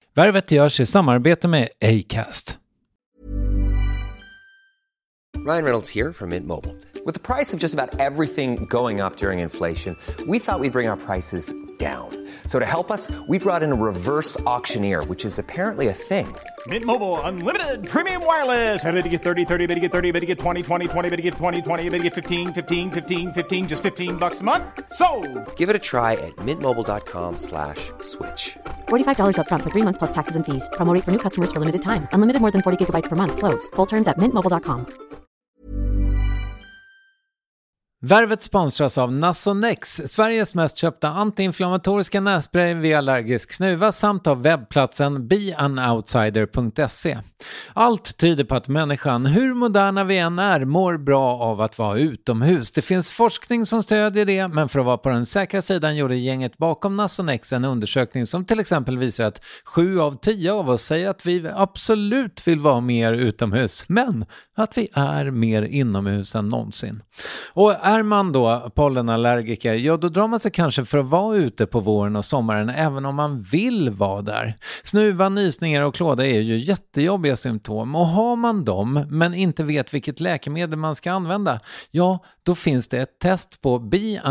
Värvet görs i samarbete med Acast. Ryan Reynolds here from Mint Mobile. With the price of just about everything going up during inflation, we thought we'd bring our prices down. So to help us, we brought in a reverse auctioneer, which is apparently a thing. Mint Mobile Unlimited Premium Wireless. How to get 30, 30, bit to get 30, bit to get 20, 20, 20, bit to get 20, 20, bit to get 15, 15, 15, 15, just $15 a month? Sold! Give it a try at mintmobile.com/switch. $45 up front for 3 months plus taxes and fees. Promo rate for new customers for limited time. Unlimited more than 40 gigabytes per month. Slows full terms at mintmobile.com. Värvet sponsras av Nasonex, Sveriges mest köpta antiinflammatoriska nässpray vid allergisk snuva, samt av webbplatsen beanoutsider.se. Allt tyder på att människan, hur moderna vi än är, mår bra av att vara utomhus. Det finns forskning som stödjer det, men för att vara på den säkra sidan gjorde gänget bakom Nasonex en undersökning som till exempel visar att 7 av 10 av oss säger att vi absolut vill vara mer utomhus, men att vi är mer inomhus än någonsin. Och är man då pollenallergiker, ja då drar man sig kanske för att vara ute på våren och sommaren även om man vill vara där. Snuva, nysningar och klåda är ju jättejobbiga symptom, och har man dem men inte vet vilket läkemedel man ska använda, ja då finns det ett test på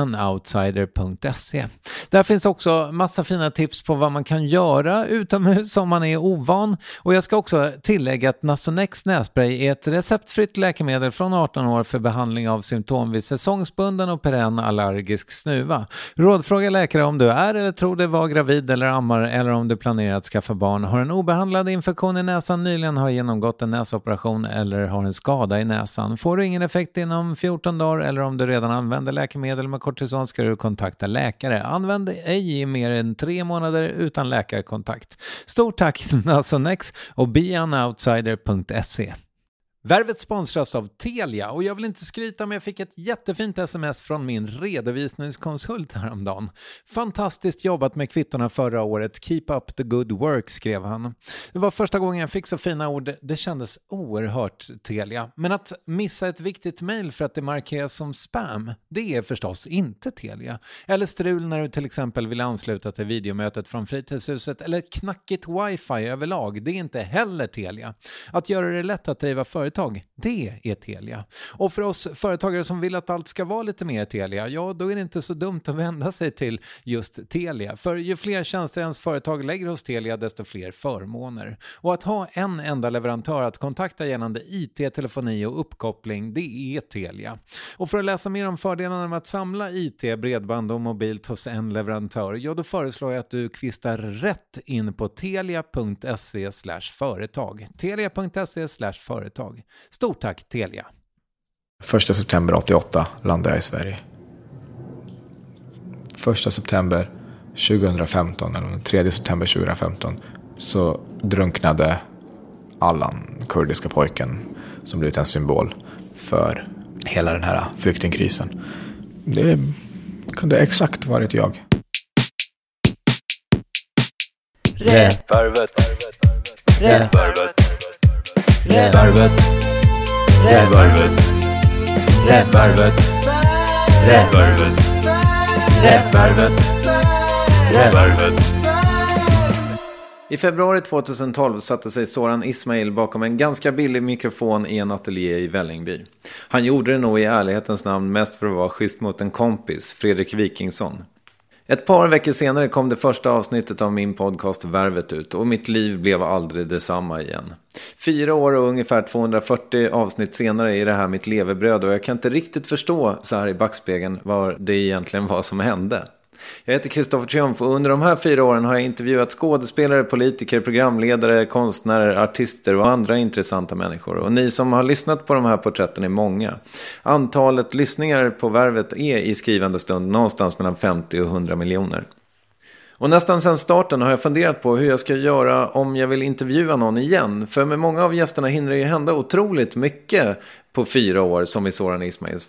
beanoutsider.se. Där finns också massa fina tips på vad man kan göra utomhus om man är ovan, och jag ska också tillägga att Nasonex nässpray är ett receptfritt läkemedel från 18 år för behandling av symptom vid säsongsbunden och perenn allergisk snuva. Rådfråga läkare om du är eller tror dig vara gravid eller ammar, eller om du planerar att skaffa barn, har en obehandlad infektion i näsan, nyligen har genomgått en näsoperation eller har en skada i näsan. Får du ingen effekt inom 14 dagar eller om du redan använder läkemedel med kortison ska du kontakta läkare. Använd ej i mer än 3 månader utan läkarkontakt. Stort tack Nasonex och beanoutsider.se. Värvet sponsras av Telia, och jag vill inte skryta, men jag fick ett jättefint sms från min redovisningskonsult häromdagen. Fantastiskt jobbat med kvittorna förra året. Keep up the good work, skrev han. Det var första gången jag fick så fina ord. Det kändes oerhört Telia. Men att missa ett viktigt mejl för att det markeras som spam, det är förstås inte Telia. Eller strul när du till exempel vill ansluta till videomötet från fritidshuset, eller knackigt wifi överlag, det är inte heller Telia. Att göra det lätt att driva företag, det är Telia. Och för oss företagare som vill att allt ska vara lite mer Telia, ja då är det inte så dumt att vända sig till just Telia. För ju fler tjänster ens företag lägger hos Telia, desto fler förmåner. Och att ha en enda leverantör att kontakta gällande IT, telefoni och uppkoppling, det är Telia. Och för att läsa mer om fördelarna med att samla IT, bredband och mobilt hos en leverantör, ja då föreslår jag att du kvistar rätt in på telia.se/företag. Telia.se/företag. Stort tack Telia. 1 september 88 landade jag i Sverige. 1 september 2015, eller 3 september 2015, så drunknade Allan, kurdiska pojken som blivit en symbol för hela den här flyktingkrisen. Det kunde exakt varit jag. Rävvärvet. Rävvärvet. Rävvärvet. Rävvärvet. Rävvärvet. Rävvärvet. Rävvärvet. Rävvärvet. I februari 2012 satte sig Soran Ismail bakom en ganska billig mikrofon i en ateljé i Vällingby. Han gjorde det nog i ärlighetens namn mest för att vara schysst mot en kompis, Fredrik Wikingsson. Ett par veckor senare kom det första avsnittet av min podcast Värvet ut, och mitt liv blev aldrig detsamma igen. 4 år och ungefär 240 avsnitt senare är det här mitt levebröd, och jag kan inte riktigt förstå så här i backspegeln vad det egentligen var som hände. Jag heter Kristoffer Triumf, och under de här 4 åren har jag intervjuat skådespelare, politiker, programledare, konstnärer, artister och andra intressanta människor. Och ni som har lyssnat på de här porträtten är många. Antalet lyssningar på Värvet är i skrivande stund någonstans mellan 50 och 100 miljoner. Och nästan sedan starten har jag funderat på hur jag ska göra om jag vill intervjua någon igen. För med många av gästerna hinner det ju hända otroligt mycket på 4 år, som i Soran Ismails fall.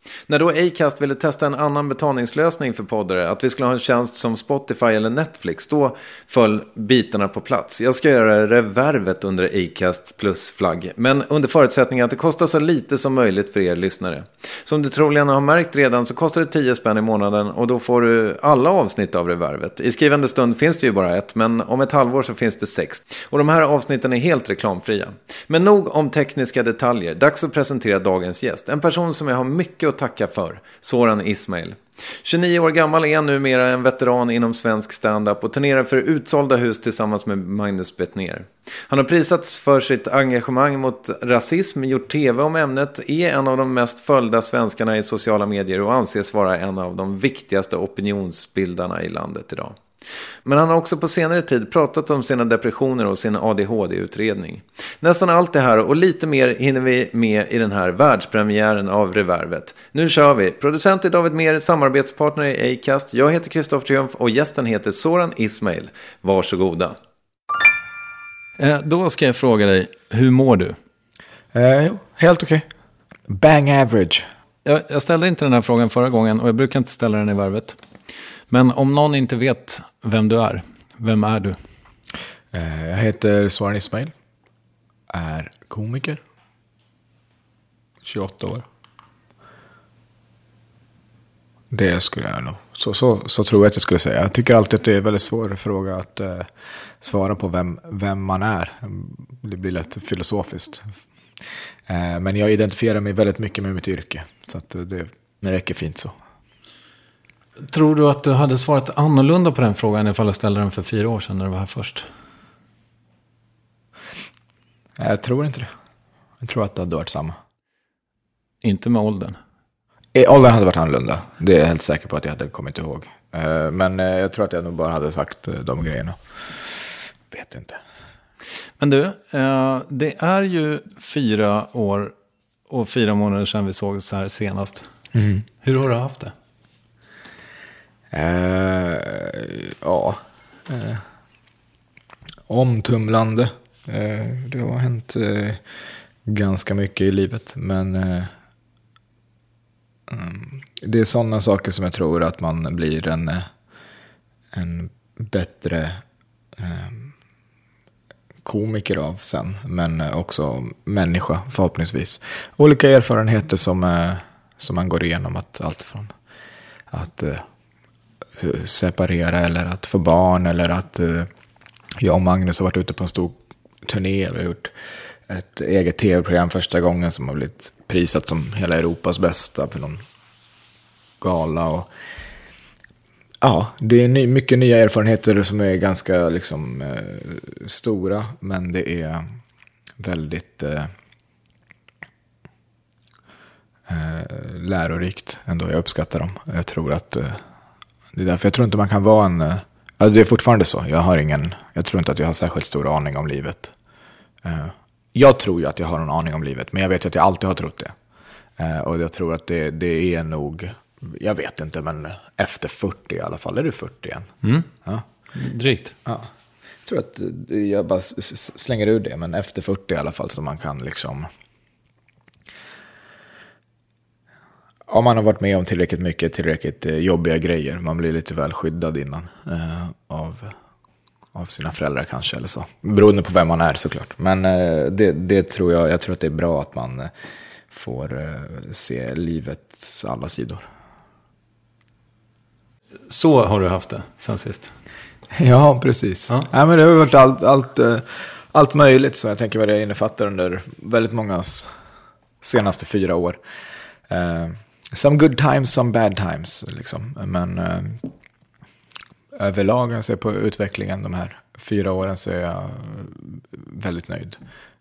När då Acast ville testa en annan betalningslösning för poddare, att vi skulle ha en tjänst som Spotify eller Netflix, då föll bitarna på plats. Jag ska göra Revervet under Acast plus-flagg, men under förutsättning att det kostar så lite som möjligt för er lyssnare. Som du troligen har märkt redan så kostar det 10 spänn i månaden och då får du alla avsnitt av Revervet. I skrivande stund finns det ju bara ett, men om ett halvår så finns det 6. Och de här avsnitten är helt reklamfria. Men nog om tekniska detaljer. Dags att presentera dagens gäst. En person som jag har mycket att tacka för. Soran Ismail. 29 år gammal är numera en veteran inom svensk stand-up och turnerar för utsålda hus tillsammans med Magnus Bettner. Han har prisats för sitt engagemang mot rasism, gjort tv om ämnet, är en av de mest följda svenskarna i sociala medier och anses vara en av de viktigaste opinionsbildarna i landet idag. Men han har också på senare tid pratat om sina depressioner och sin ADHD-utredning. Nästan allt det här och lite mer hinner vi med i den här världspremiären av Revervet. Nu kör vi! Producent är David Mer, samarbetspartner i Acast. Jag heter Kristoffer Triumf och gästen heter Soran Ismail. Varsågoda! Då ska jag fråga dig, hur mår du? Helt okej. Bang average. Jag ställde inte den här frågan förra gången och jag brukar inte ställa den i varvet. Men om någon inte vet vem du är, vem är du? Jag heter Soran Ismail. Är komiker. 28 år. Det skulle jag nog. Så tror jag att jag skulle säga. Jag tycker alltid att det är en väldigt svår fråga att svara på vem man är. Det blir lätt filosofiskt. Men jag identifierar mig väldigt mycket med mitt yrke. Så att det räcker fint så. Tror du att du hade svarat annorlunda på den frågan ifall jag ställde den för 4 år sedan när du var här först? Jag tror inte det. Jag tror att det hade varit samma. Inte med åldern? Åldern hade varit annorlunda. Det är jag helt säker på att jag hade kommit ihåg. Men jag tror att jag nog bara hade sagt de grejerna. Vet inte. Men du, det är ju 4 år och 4 månader sedan vi såg så här senast. Mm. Hur har du haft det? Omtumlande. Det har hänt ganska mycket i livet, men det är sådana saker som jag tror att man blir en bättre komiker av sen, men också människa förhoppningsvis. Olika erfarenheter som man går igenom, allt från att separera eller att få barn, eller att jag och Magnus har varit ute på en stor turné. Vi har gjort ett eget tv-program första gången som har blivit prisat som hela Europas bästa för någon gala. Och ja, det är mycket nya erfarenheter som är ganska liksom stora, men det är väldigt lärorikt ändå. Jag uppskattar dem. Jag tror att det är därför jag tror inte man kan vara det är fortfarande så. Jag tror inte att jag har särskilt stor aning om livet. Jag tror ju att jag har en aning om livet, men jag vet ju att jag alltid har trott det. Och jag tror att det är nog, jag vet inte, men efter 40 i alla fall. Är du 40 igen? Mm. Ja. Drygt. Ja. Jag tror att jag bara slänger ur det, men efter 40 i alla fall, så man kan liksom, om man har varit med om tillräckligt jobbiga grejer, man blir lite väl skyddad innan av sina föräldrar kanske, eller så. Beroende på vem man är såklart. Men det tror jag tror att det är bra att man får se livets alla sidor. Så har du haft det sen sist? Ja, precis. Ja. Ja, men det har varit allt möjligt, så jag tänker vad det innefattar under väldigt mångas senaste 4 år. Some good times, some bad times liksom. Men överlag, jag ser på utvecklingen de här 4 åren, så är jag väldigt nöjd.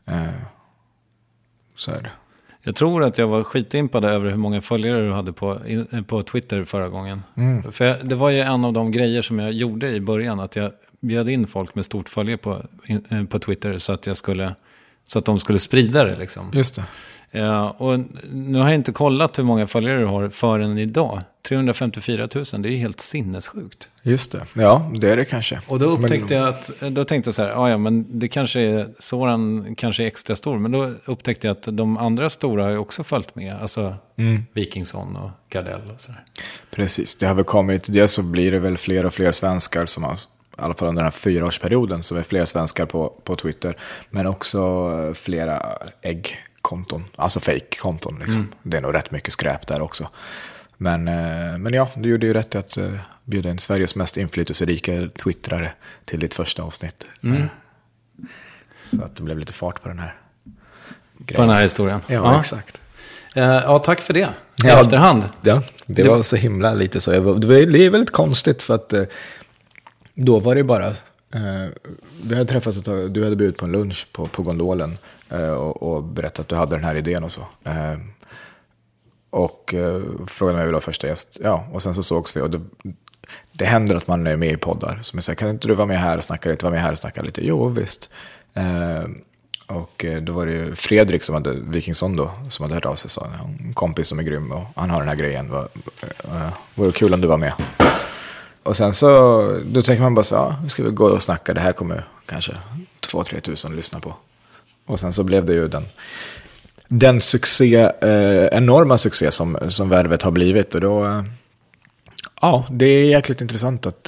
Så är det. Jag tror att jag var skitimpad över hur många följare du hade på Twitter förra gången. Mm. För det var ju en av de grejer som jag gjorde i början, att jag bjöd in folk med stort följe på Twitter så att Så att de skulle sprida det liksom. Just det. Och nu har jag inte kollat hur många följare du har förrän idag. 354 000, det är helt sinnessjukt. Just det, ja det är det kanske. Och då upptäckte jag att, då tänkte jag så här, ja men det kanske är, Soran kanske är extra stor. Men då upptäckte jag att de andra stora har ju också följt med. Alltså Wikingsson och Gardell och så där. Precis, det har väl kommit, dels så blir det väl fler och fler svenskar som har, i alla fall under den här 4-årsperioden, så är fler svenskar på Twitter. Men också flera äggkonton, alltså fake-konton liksom. Det är nog rätt mycket skräp där också. Men ja, du gjorde ju rätt att bjuda in Sveriges mest inflytelserika twittrare till ditt första avsnitt. Så att det blev lite fart på den här grejen. På den här historien. Ja, exakt. Ja, tack för det. I efterhand. Ja, det var så himla lite så. Det är väldigt konstigt för att då var det bara... Vi hade träffats ett tag, du hade bjudit på en lunch på Gondolen och berättat att du hade den här idén och så. Och frågade mig om jag ville vara första gäst. Ja, och sen så sågs vi och det händer att man är med i poddar. Som jag säger, kan inte du vara med här och snacka lite? Vara med här och snacka lite? Jo, visst. Och då var det ju Fredrik som hade, Wikingsson då, som hade hört av sig. Sa en kompis som är grym och han har den här grejen. Vore kul om du var med. Och sen så, då tänker man bara så, ja, nu ska vi gå och snacka. Det här kommer kanske 2-3 tusen lyssna på. Och sen så blev det ju den succé, enorma succé som Värvet har blivit. Och då, ja, det är jäkligt intressant att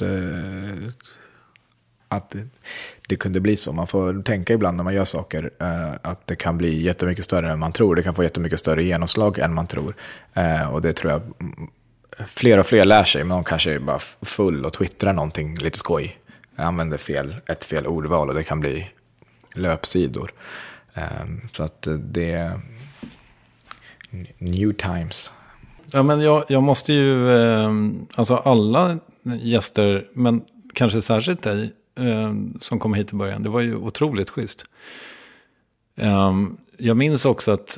det kunde bli så. Man får tänka ibland när man gör saker att det kan bli jättemycket större än man tror. Det kan få jättemycket större genomslag än man tror. Och det tror jag fler och fler lär sig. Men de kanske är bara full och twittrar någonting lite skoj. Jag använder ett fel ordval och det kan bli löpsidor. Så att det är new times. Ja, men jag måste ju, alltså alla gäster, men kanske särskilt dig som kom hit i början, det var ju otroligt schysst. Jag minns också att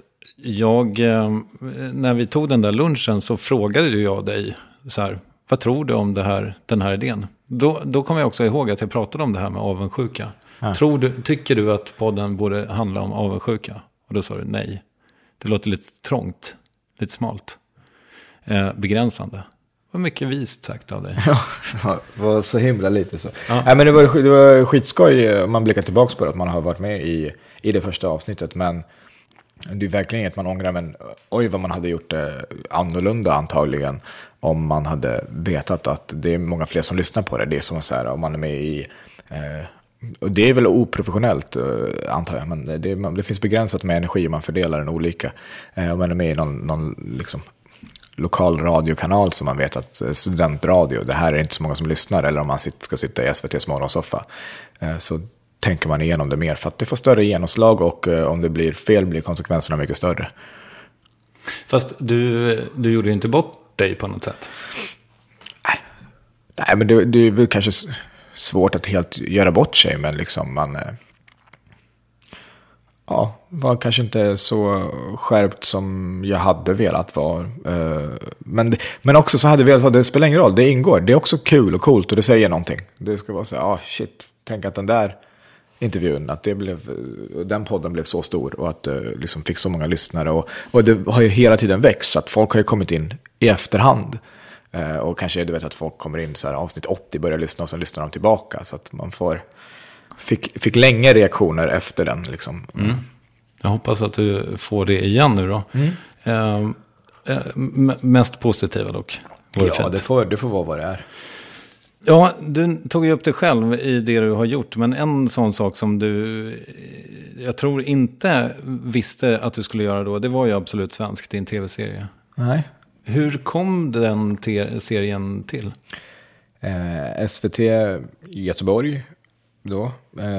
när vi tog den där lunchen så frågade jag dig så här, vad tror du om den här idén? Då kommer jag också ihåg att jag pratade om det här med avundsjuka. Ja. Tycker du att podden borde handla om avundsjuka? Och då sa du nej. Det låter lite trångt, lite smalt, begränsande. Det var mycket vist sagt av dig. Ja, det var så himla lite så. Ja. Nej, men det var skitskoj om man blickar tillbaka på det, att man har varit med i det första avsnittet. Men det är verkligen inget man ångrar, men oj vad man hade gjort det annorlunda antagligen om man hade vetat att det är många fler som lyssnar på det. Det är som så här, om man är med i... och det är väl oprofessionellt antar jag, men det finns begränsat med energi, man fördelar den olika. Om man är med i någon liksom, lokal radiokanal som man vet att studentradio, det här är inte så många som lyssnar, eller om man ska sitta i SVT:s morgonsoffa, så tänker man igenom det mer för att det får större genomslag, och om det blir fel blir konsekvenserna mycket större. Fast du gjorde ju inte bort dig på något sätt. Nej, men det är väl kanske svårt att helt göra bort sig, men liksom man var kanske inte så skärpt som jag hade velat vara. Men också så hade jag velat vara, det spelar ingen roll, det ingår. Det är också kul och coolt och det säger någonting. Det ska vara så shit, tänk att den där intervjun, att den podden blev så stor och att liksom fick så många lyssnare, och det har ju hela tiden växt, så att folk har ju kommit in i efterhand. Och kanske du vet att folk kommer in så här, avsnitt 80 börjar lyssna och sen lyssnar de tillbaka, så att man fick länge reaktioner efter den liksom. Jag hoppas att du får det igen nu då. Mest positiva dock. Ja, det får vara vad det är. Ja, du tog ju upp dig själv i det du har gjort, men en sån sak som jag tror inte visste att du skulle göra då, det var ju Absolut Svensk, din tv-serie. Nej. Hur kom den serien till? SVT Göteborg då,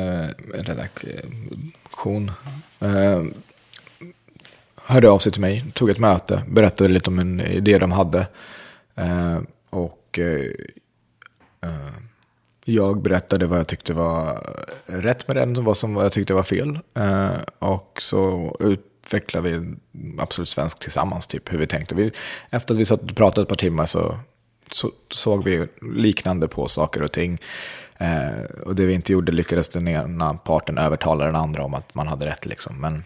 redaktion, hörde av sig till mig, tog ett möte, berättade lite om en idé de hade, och jag berättade vad jag tyckte var rätt med den och vad jag tyckte var fel, och så utvecklade vi Absolut Svensk tillsammans, typ hur vi tänkte. Efter att vi satt och pratade ett par timmar så såg vi liknande på saker och ting. Och det vi inte gjorde lyckades den ena parten övertala den andra om att man hade rätt liksom. Men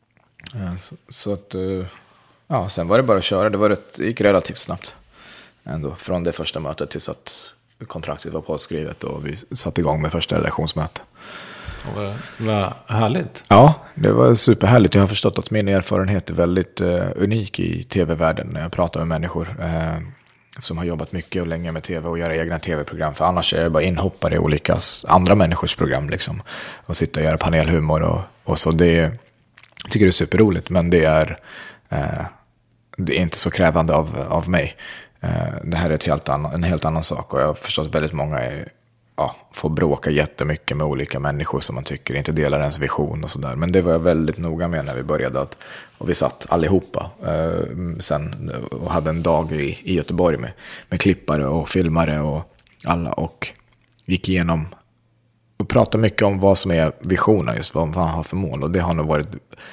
så att sen var det bara att köra. Det gick relativt snabbt ändå, från det första mötet tills att kontraktet var påskrivet och vi satte igång med första redaktionsmöte. Vad härligt. Ja, det var superhärligt. Jag har förstått att min erfarenhet är väldigt unik i tv-världen när jag pratar med människor som har jobbat mycket och länge med tv och göra egna tv-program. För annars är jag bara inhoppare i olika andra människors program liksom. Och sitta och göra panelhumor och så. Jag tycker det är superroligt, men det är inte så krävande av mig. Det här är en helt annan sak, och jag har förstått väldigt många får bråka jättemycket med olika människor som man tycker inte delar ens vision och sådär. Men det var jag väldigt noga med när vi började, och vi satt allihopa sen och hade en dag i Göteborg med klippare och filmare och alla, och gick igenom och pratade mycket om vad som är visionen, just vad man har för mål, och det har nog varit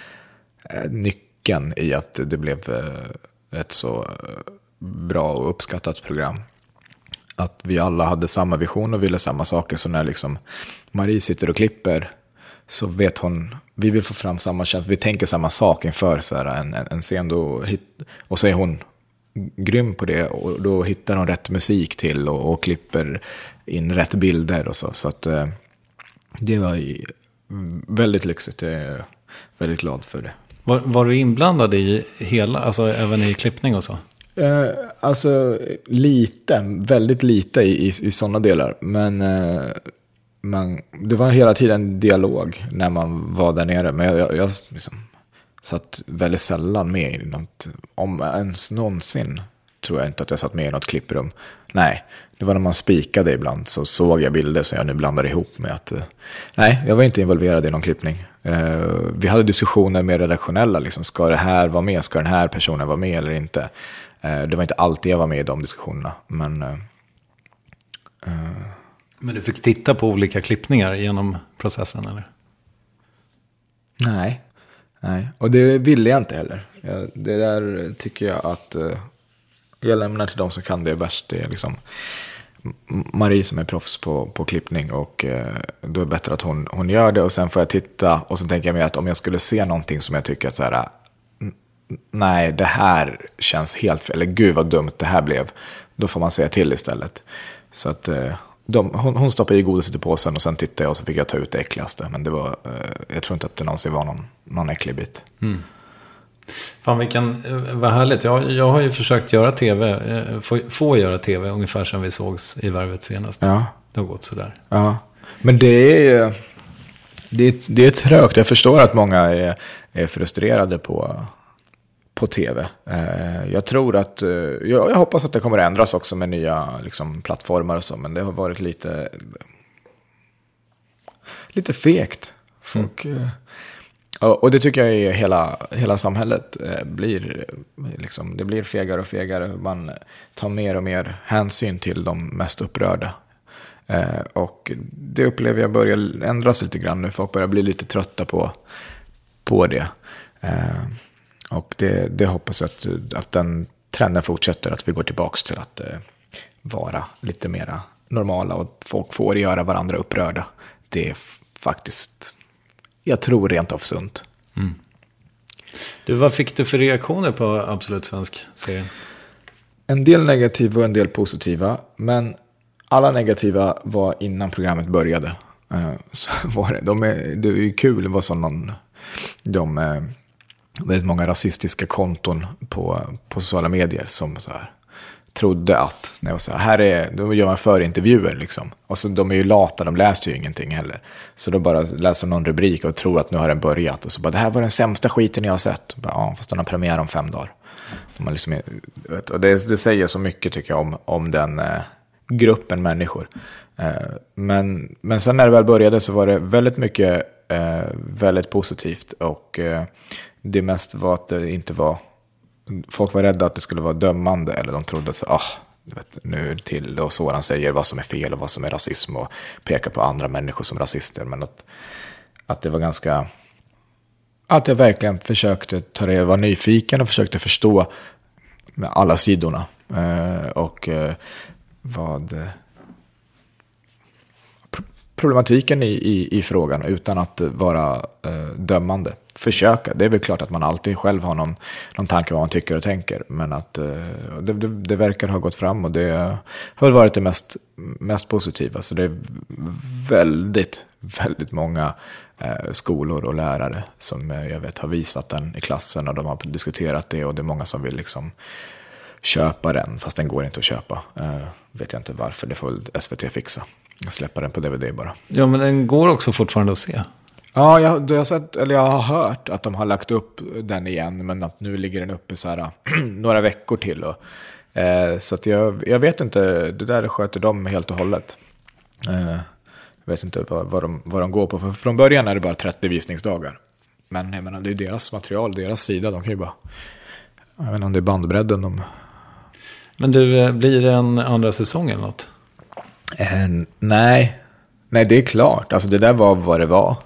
nyckeln i att det blev ett så bra och uppskattat program. Att vi alla hade samma vision och ville samma saker. Så när liksom Marie sitter och klipper, så vet hon, vi vill få fram samma känsla, vi tänker samma sak inför så här, en scen då, och så är hon grym på det, och då hittar hon rätt musik till och klipper in rätt bilder och så att det var väldigt lyxigt. Jag är väldigt glad för det. Var du inblandad i hela, alltså även i klippning och så? Alltså väldigt lite i sådana delar, men det var hela tiden dialog när man var där nere, men jag liksom satt väldigt sällan med i något, om ens någonsin tror jag inte att jag satt med i något klipprum. Nej, det var när man spikade ibland, så såg jag bilder som jag nu blandar ihop med att nej, jag var inte involverad i någon klippning. Vi hade diskussioner med redaktionella liksom, ska det här vara med, ska den här personen vara med eller inte. Det var inte alltid jag var med i de diskussionerna, men du fick titta på olika klippningar genom processen, eller? Nej, och det ville jag inte heller. Det där tycker jag att jag lämnar till de som kan det bäst. Det är liksom Marie som är proffs på klippning, och då är det bättre att hon gör det, och sen får jag titta, och sen tänker jag mig att om jag skulle se någonting som jag tycker att så här, nej, det här känns helt fel, eller gud vad dumt det här blev, då får man säga till istället. Så att hon stoppade i godiset i påsen, och sen tittade jag, och så fick jag ta ut det äckligaste. Men det var, jag tror inte att det någonsin var någon äcklig bit. Fan, vad härligt. Jag har ju försökt göra tv, få göra tv ungefär som vi sågs i Värvet senast. Ja. Det har gått sådär. Ja, men det är trögt. Jag förstår att många är frustrerade på tv. Jag tror att jag hoppas att det kommer att ändras också med nya liksom, plattformar och så, men det har varit lite fegt. Folk, och det tycker jag är hela samhället blir liksom, det blir fegare och fegare. Man tar mer och mer hänsyn till de mest upprörda. Och det upplever jag börjar ändras lite grann nu. Folk börjar bli lite trötta på det. Och det hoppas jag att den trenden fortsätter, att vi går tillbaka till att vara lite mer normala, och folk får göra varandra upprörda. Det är faktiskt, jag tror, rent av sunt. Vad fick du för reaktioner på Absolut Svensk-serien? En del negativa och en del positiva, men alla negativa var innan programmet började. Så var det är ju kul, det var som väldigt många rasistiska konton på sociala medier som så här trodde att när jag sa då gör man förintervjuer liksom. Och så de är ju lata, de läser ju ingenting heller. Så då bara läser någon rubrik och tror att nu har den börjat, och så bara, det här var den sämsta skiten jag har sett. Bara, ja, fast den har premiär om 5 dagar. Och det säger så mycket tycker jag om den gruppen människor. Men sen när det väl började så var det väldigt mycket väldigt positivt, och det mest var att det inte var, folk var rädda att det skulle vara dömande, eller de trodde att nu till och Soran säger vad som är fel och vad som är rasism och pekar på andra människor som rasister, men att det var ganska, att jag verkligen försökte vara nyfiken och försökte förstå med alla sidorna och problematiken i frågan utan att vara dömande. Försöka. Det är väl klart att man alltid själv har någon tanke vad man tycker och tänker. Men att det verkar ha gått fram och det har varit det mest positiva. Så det är väldigt, väldigt många skolor och lärare som jag vet har visat den i klassen och de har diskuterat det och det är många som vill liksom köpa den fast den går inte att köpa. Vet jag inte varför, det får väl SVT fixa. Jag släpper den på DVD bara. Ja, men den går också fortfarande att se. Ja, jag har hört att de har lagt upp den igen men att nu ligger den uppe så här några veckor till. Och, så att jag vet inte, det där sköter de helt och hållet. Jag vet inte vad de går på. För från början är det bara 30 visningsdagar. Men jag menar, det är deras material, deras sida. De kan ju bara... Jag vet inte om det är bandbredden. Men du, blir det en andra säsong eller något? Nej, det är klart. Alltså det där var vad det var.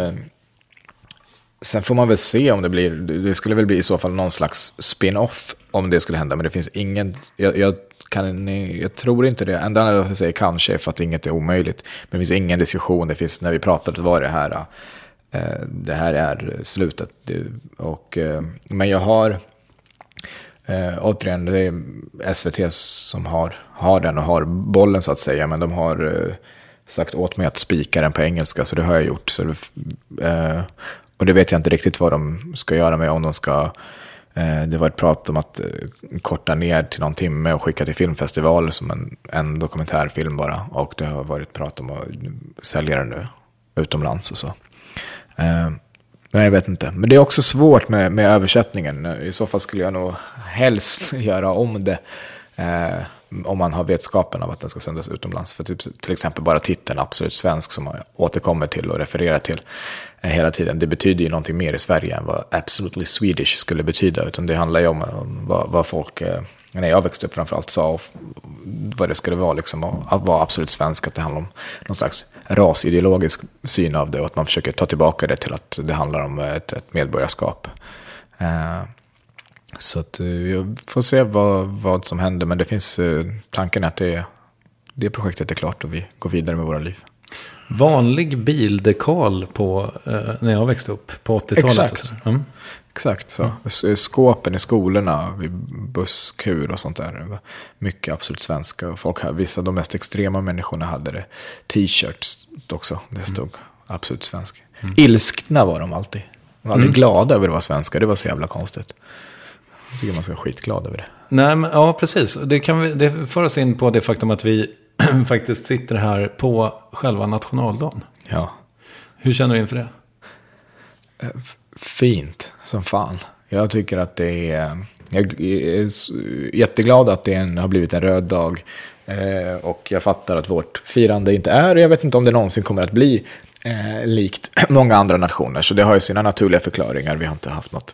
Sen får man väl se om det blir... Det skulle väl bli i så fall någon slags spin-off om det skulle hända. Men det finns ingen... Jag tror inte det. Enda jag säger kanske för att inget är omöjligt. Men det finns ingen diskussion. Det finns, när vi pratade var det här är slutet. Men jag har... återigen, det är SVT som har den och har bollen så att säga. Men de har sagt åt mig att spika den på engelska. Så det har jag gjort. Så och det vet jag inte riktigt vad de ska göra med. Om de ska... Det var ett prat om att korta ner till någon timme och skicka till filmfestivaler som en dokumentärfilm bara. Och det har varit prat om att sälja den nu utomlands och så. Men jag vet inte. Men det är också svårt med översättningen. I så fall skulle jag nog helst göra om det om man har vetskapen av att den ska sändas utomlands. För till exempel bara titeln Absolut Svensk som jag återkommer till och refererar till hela tiden. Det betyder ju någonting mer i Sverige än vad Absolutely Swedish skulle betyda. Utan det handlar ju om vad folk, när jag växte upp framförallt, sa och vad det skulle vara liksom, att vara absolut svensk. Att det handlar om någon slags rasideologisk syn av det och att man försöker ta tillbaka det till att det handlar om ett medborgarskap. Så att jag får se vad som händer. Men det finns tanken att det projektet är klart och vi går vidare med våra liv. Vanlig bildekal på när jag växte upp på 80-talet. Exakt. Exakt så. Skåpen i skolorna, vid busskur och sånt där. Mycket absolut svenska. Och folk här, vissa av de mest extrema människorna hade det. T-shirts också. Det stod absolut svensk. Ilskna var de alltid. De var aldrig glada över att vara svenska. Det var så jävla konstigt. Jag tycker man ska vara skitglad över det. Nej, men, ja, precis. Det för oss in på det faktum att vi faktiskt sitter här på själva nationaldagen. Ja. Hur känner du inför det? Fint som fan. Jag tycker att det är... Jag är jätteglad att det har blivit en röd dag. Och jag fattar att vårt firande inte är... Jag vet inte om det någonsin kommer att bli likt många andra nationer. Så det har ju sina naturliga förklaringar. Vi har inte haft något...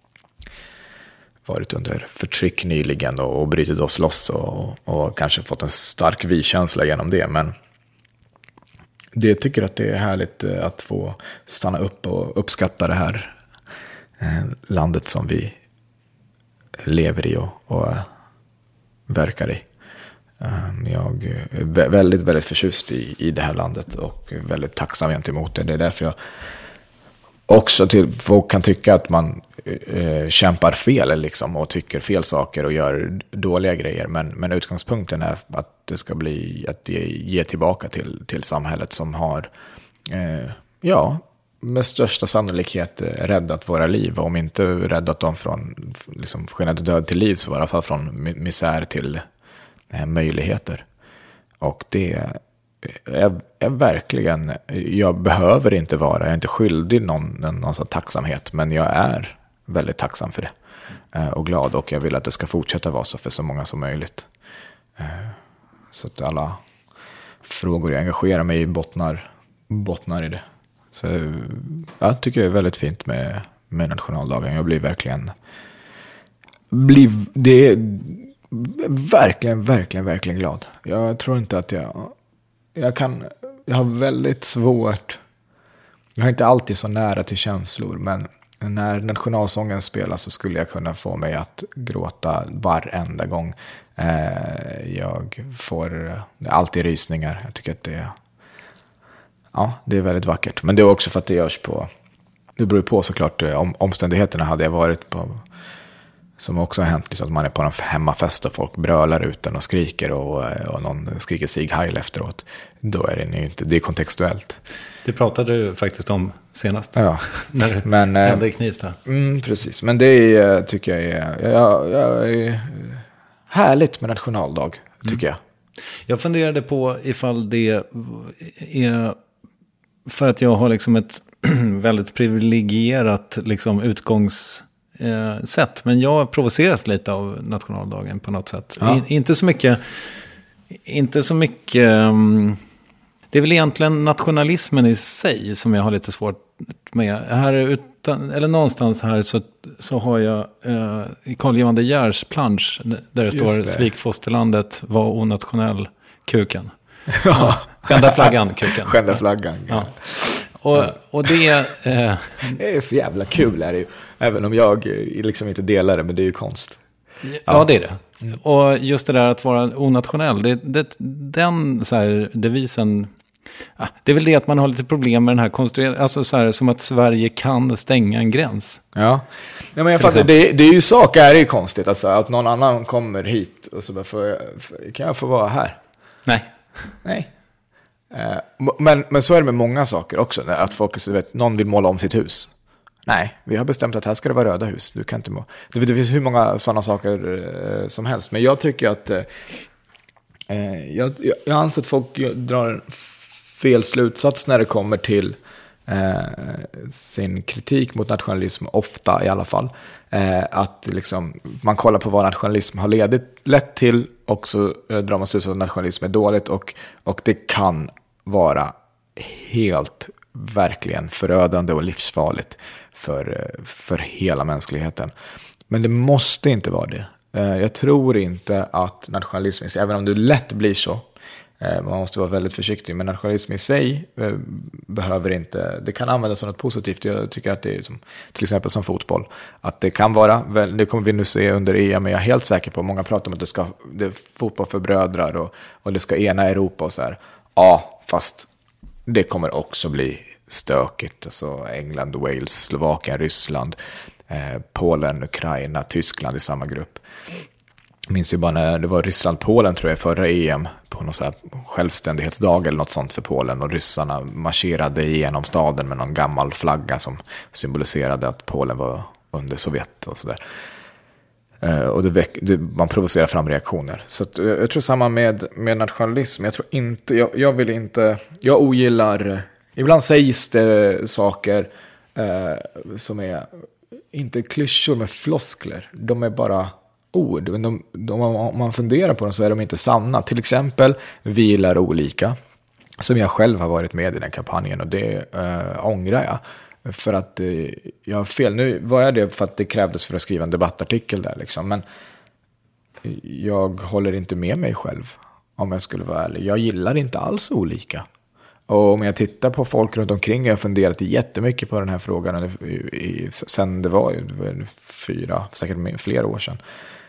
varit under förtryck nyligen och brutit oss loss och kanske fått en stark vi-känsla genom det. Men det tycker att det är härligt att få stanna upp och uppskatta det här landet som vi lever i och verkar i. Jag är väldigt, väldigt förtjust i det här landet och väldigt tacksam gentemot det. Det är därför jag också till folk kan tycka att man kämpar fel liksom, och tycker fel saker och gör dåliga grejer. Men utgångspunkten är att det ska bli att ge tillbaka till samhället som har med största sannolikhet räddat våra liv. Och om inte räddat dem från liksom, skenande död till liv, så i alla fall från misär till möjligheter. Och det är verkligen, jag behöver inte vara, jag är inte skyldig någon sån tacksamhet, men jag är väldigt tacksam för det och glad, och jag vill att det ska fortsätta vara så för så många som möjligt. Så att alla frågor jag engagerar mig i bottnar i det. Så jag tycker det är väldigt fint med nationaldagen. Jag blir verkligen det är verkligen glad. Jag tror inte att jag har väldigt svårt. Jag har inte alltid så nära till känslor, men när nationalsången spelas så skulle jag kunna få mig att gråta varenda gång. Jag får alltid rysningar. Jag tycker att ja, det är väldigt vackert. Men det är också för att det görs på, det beror på såklart omständigheterna. Hade jag varit på, som också har hänt, liksom, att man är på en hemmafest och folk brölar ut och skriker och någon skriker Sieg Heil efteråt, då är det ju inte, det är kontextuellt. Det pratade du faktiskt om senast. Ja. När det hände i Knivsta. Precis, men det är, tycker jag är härligt med nationaldag, tycker jag. Jag funderade på ifall det är för att jag har liksom ett väldigt privilegierat liksom utgångssätt. Men jag provoceras lite av nationaldagen på något sätt. Ja. Inte så mycket. Det är väl egentligen nationalismen i sig som jag har lite svårt med. Här eller någonstans här så har jag i Carl Johan de Geers plansch där det står svik fosterlandet, var onationell, kuken. Ja. Skända flaggan, kuken. Skända flaggan. Ja. Och det det är för jävla kul är det ju. Även om jag liksom inte delar det, men det är ju konst. Ja, det är det. Och just det där att vara onationell, den så här devisen, det är väl det att man har lite problem med den här konstruerade, alltså så här, som att Sverige kan stänga en gräns. Ja, men jag fattar, det är ju saker är ju konstigt, alltså att någon annan kommer hit och så bara kan jag få vara här? Nej. Men så är det med många saker också, att folk, någon vill måla om sitt hus. Nej, vi har bestämt att här ska det vara röda hus. Du kan inte det finns hur många sådana saker som helst. Men jag tycker att jag anser att folk drar en fel slutsats när det kommer till sin kritik mot nationalism, ofta i alla fall. Att liksom, man kollar på vad nationalism har lett till och så drar man slutsatsen att nationalism är dåligt och det kan vara helt verkligen förödande och livsfarligt för hela mänskligheten. Men det måste inte vara det. Jag tror inte att nationalism i sig, även om det lätt blir så, man måste vara väldigt försiktig, men nationalism i sig behöver inte, det kan användas som något positivt. Jag tycker att det är som, till exempel som fotboll, att det kan vara, det kommer vi nu se under EM, men jag är helt säker på, många pratar om att det är fotboll för brödrar och det ska ena Europa och så här. Ja, fast det kommer också bli stökigt. Alltså England, Wales, Slovakien, Ryssland, Polen, Ukraina, Tyskland i samma grupp. Jag minns ju bara när det var Ryssland-Polen, tror jag, förra EM på någon så här självständighetsdag eller något sånt för Polen, och ryssarna marscherade igenom staden med någon gammal flagga som symboliserade att Polen var under Sovjet och sådär. Och man provocerar fram reaktioner. Så att, jag tror samma med nationalism. Jag tror inte, jag ogillar, ibland sägs det saker som är inte klyschor med floskler. De är bara ord. Om man funderar på dem så är de inte sanna. Till exempel, vi gillar olika. Som jag själv har varit med i den kampanjen, och det ångrar jag. För att jag har fel. Nu var jag det för att det krävdes för att skriva en debattartikel där liksom. Men jag håller inte med mig själv, om jag skulle vara ärlig. Jag gillar inte alls olika. Och om jag tittar på folk runt omkring, jag har funderat jättemycket på den här frågan sen det var 4, säkert flera år sedan.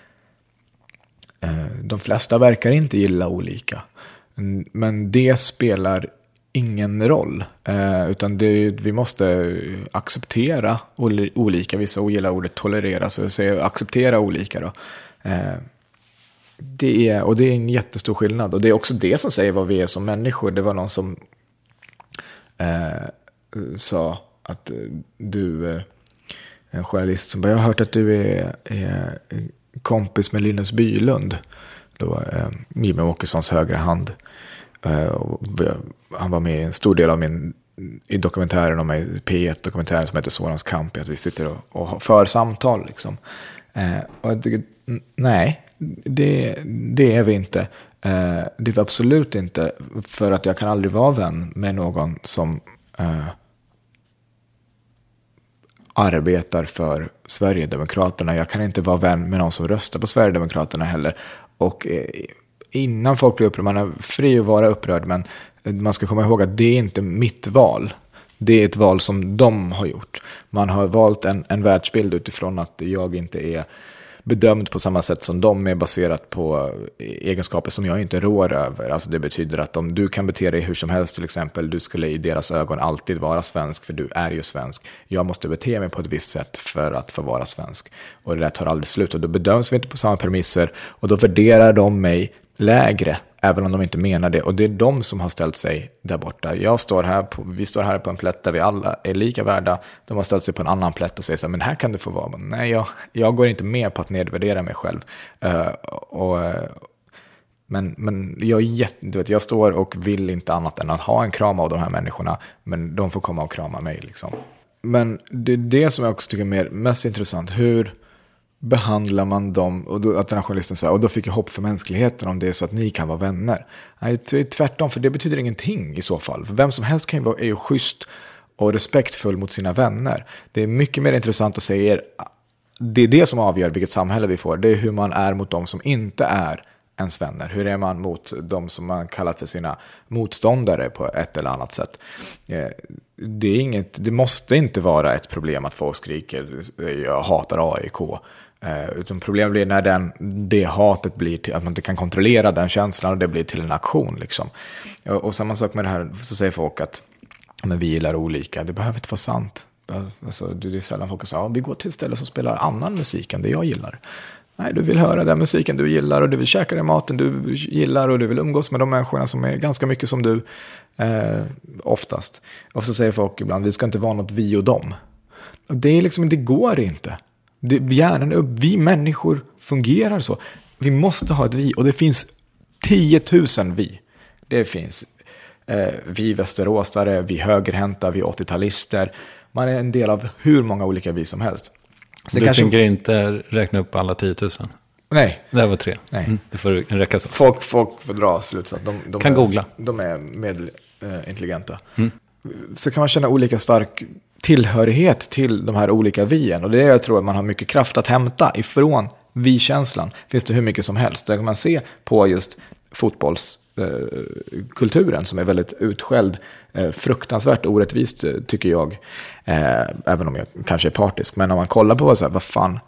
De flesta verkar inte gilla olika. Men det spelar ingen roll, utan vi måste acceptera olika. Vissa ogillar ordet tolerera, så jag säger acceptera olika då. Det är en jättestor skillnad, och det är också det som säger vad vi är som människor. Det var någon som sa att en journalist som bara, jag har hört att du är kompis med Linus Bylund, då Jimmie Åkessons högra hand. Han var med i en stor del av i dokumentären om mig, P1-dokumentären som heter Sorans kamp, att vi sitter och för samtal liksom. Och jag tycker, nej, det är vi inte. Det är vi absolut inte, för att jag kan aldrig vara vän med någon som arbetar för Sverigedemokraterna. Jag kan inte vara vän med någon som röstar på Sverigedemokraterna heller. Och innan folk blir upprörda, man är fri att vara upprörd, men man ska komma ihåg att det är inte mitt val. Det är ett val som de har gjort. Man har valt en världsbild utifrån att jag inte är bedömd på samma sätt som de är baserat på egenskaper som jag inte rår över. Alltså det betyder att om du kan bete dig hur som helst till exempel, du skulle i deras ögon alltid vara svensk för du är ju svensk. Jag måste bete mig på ett visst sätt för att få vara svensk. Och det där tar aldrig slut och då bedöms vi inte på samma premisser och då värderar de mig lägre, även om de inte menar det. Och det är de som har ställt sig där borta. Vi står här på en plätt där vi alla är lika värda. De har ställt sig på en annan plätt och säger så här, men här kan du få vara. Men nej, jag går inte med på att nedvärdera mig själv. Men jag står och vill inte annat än att ha en kram av de här människorna. Men de får komma och krama mig liksom. Men det är det som jag också tycker är mest intressant. Hur behandlar man dem? Och då, att den här journalisten säger, och då fick jag hopp för mänskligheten om det är så att ni kan vara vänner. Nej, tvärtom, för det betyder ingenting i så fall. För vem som helst är ju schysst och respektfull mot sina vänner. Det är mycket mer intressant att säga, det är det som avgör vilket samhälle vi får. Det är hur man är mot dem som inte är ens vänner. Hur är man mot dem som man kallar för sina motståndare på ett eller annat sätt. Det måste inte vara ett problem att folk skriker jag hatar AIK. Utan problemet blir när det hatet blir till att man inte kan kontrollera den känslan och det blir till en aktion liksom. Och samma sak med det här, så säger folk att men vi gillar olika. Det behöver inte vara sant. Alltså, det är sällan folk säger vi går till ett ställe som spelar annan musik än det jag gillar. Nej, du vill höra den musiken du gillar och du vill käka den maten du gillar och du vill umgås med de människorna som är ganska mycket som du oftast. Och så säger folk ibland, vi ska inte vara något vi och dem. Och det är liksom, det går inte. Hjärnan upp, vi människor fungerar så. Vi måste ha ett vi och det finns 10 000 vi. Det finns vi västeråsare, vi högerhänta, vi 80-talister. Man är en del av hur många olika vi som helst. Så du tänker inte räkna upp alla 10 000? Nej. Det här var 3. Nej. Det får räcka så. Folk får dra slutsats. De kan googla. De är medelintelligenta. Så kan man känna olika stark tillhörighet till de här olika vien. Och det är jag tror att man har mycket kraft att hämta ifrån vi-känslan. Finns det hur mycket som helst. Där kan man se på just fotbollskulturen som är väldigt utskälld. Fruktansvärt orättvist tycker jag. Även om jag kanske är partisk. Men om man kollar på vad fan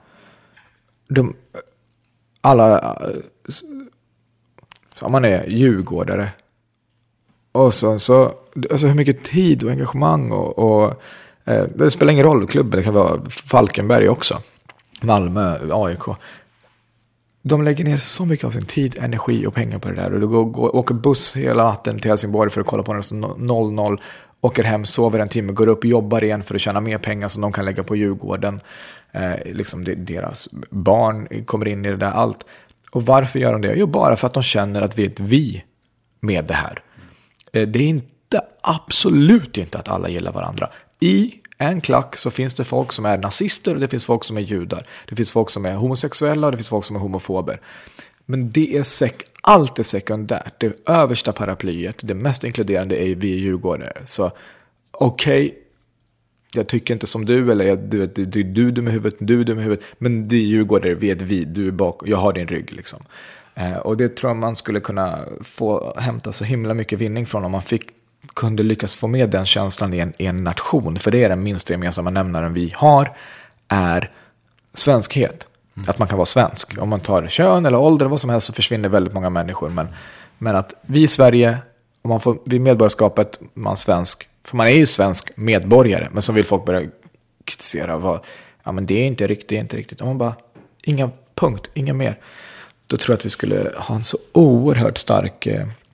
om man är djurgårdare och så alltså hur mycket tid och engagemang och det spelar ingen roll, klubben, det kan vara Falkenberg också, Malmö, AIK. De lägger ner så mycket av sin tid, energi och pengar på det där. Och du åker buss hela natten till Helsingborg för att kolla på den 0-0. Åker hem, sover en timme, går upp och jobbar igen för att tjäna mer pengar som de kan lägga på Djurgården. Deras barn kommer in i det där allt. Och varför gör de det? Jo, bara för att de känner att vi är ett vi med det här. Det är absolut inte att alla gillar varandra. I en klack så finns det folk som är nazister och det finns folk som är judar. Det finns folk som är homosexuella och det finns folk som är homofober. Men det är allt är sekundärt. Det översta paraplyet, det mest inkluderande är vi djurgårdare. Så okej, jag tycker inte som du, eller du är dum i huvudet, du är dum i huvudet. Men det är djurgårdare, vi är ett vi, du är bak och jag har din rygg liksom. Och det tror jag man skulle kunna få hämta så himla mycket vinning från om man kunde lyckas få med den känslan i en nation. För det är den minsta gemensamma nämnaren vi har, är svenskhet. Att man kan vara svensk. Om man tar kön eller ålder eller vad som helst så försvinner väldigt många människor. Men att vi i Sverige, om man får vid medborgarskapet, man är svensk. För man är ju svensk medborgare. Men så vill folk börja kritisera. Men det är inte riktigt. Om man bara, inga mer. Då tror jag att vi skulle ha en så oerhört stark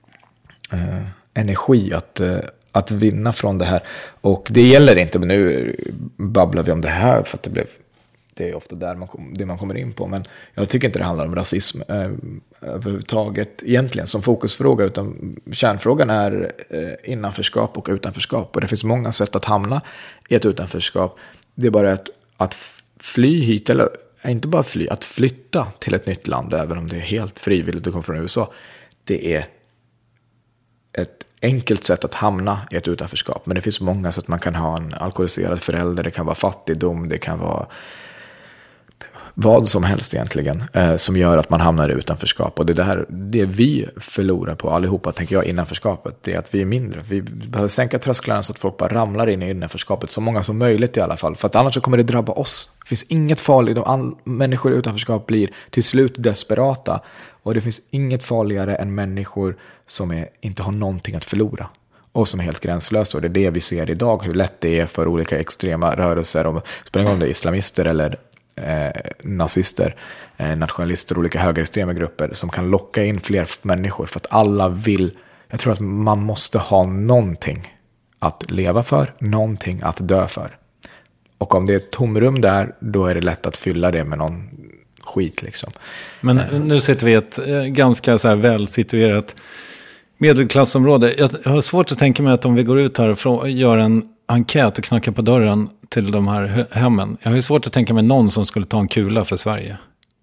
energi att vinna från det här. Och det gäller inte, men nu babblar vi om det här för att det är ofta där man kommer in på. Men jag tycker inte det handlar om rasism överhuvudtaget egentligen som fokusfråga, utan kärnfrågan är innanförskap och utanförskap. Och det finns många sätt att hamna i ett utanförskap. Det är bara att fly hit, eller inte bara fly, att flytta till ett nytt land, även om det är helt frivilligt att komma från USA. Det är ett enkelt sätt att hamna i ett utanförskap. Men det finns många sätt. Man kan ha en alkoholiserad förälder, det kan vara fattigdom, det kan vara vad som helst egentligen, som gör att man hamnar i utanförskap. Och det vi förlorar på allihopa, tänker jag, innanförskapet, det är att vi är mindre. Vi behöver sänka trösklarna så att folk bara ramlar in i innanförskapet, så många som möjligt i alla fall. För att annars så kommer det drabba oss. Det finns inget farligt, människor i utanförskap blir till slut desperata. Och det finns inget farligare än människor som inte har någonting att förlora. Och som är helt gränslösa. Och det är det vi ser idag, hur lätt det är för olika extrema rörelser, om det är islamister eller nazister, nationalister, olika högerextrema grupper, som kan locka in fler människor för att alla vill. Jag tror att man måste ha någonting att leva för, någonting att dö för. Och om det är ett tomrum där, då är det lätt att fylla det med någon skit liksom. Men nu sitter vi i ett ganska så här välsituerat medelklassområde. Jag har svårt att tänka mig att om vi går ut här och gör en enkät och knackar på dörren till de här hemmen. Jag har ju svårt att tänka mig någon som skulle ta en kula för Sverige.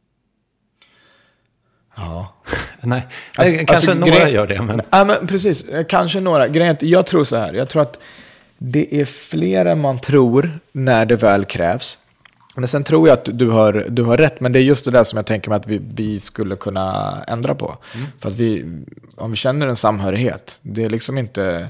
Ja. Nej, kanske några gör det. Men... Ja, men precis, kanske några. Jag tror så här, jag tror att det är fler än man tror när det väl krävs. Men sen tror jag att du har rätt, men det är just det där som jag tänker mig att vi skulle kunna ändra på. För att om vi känner en samhörighet, det är liksom inte...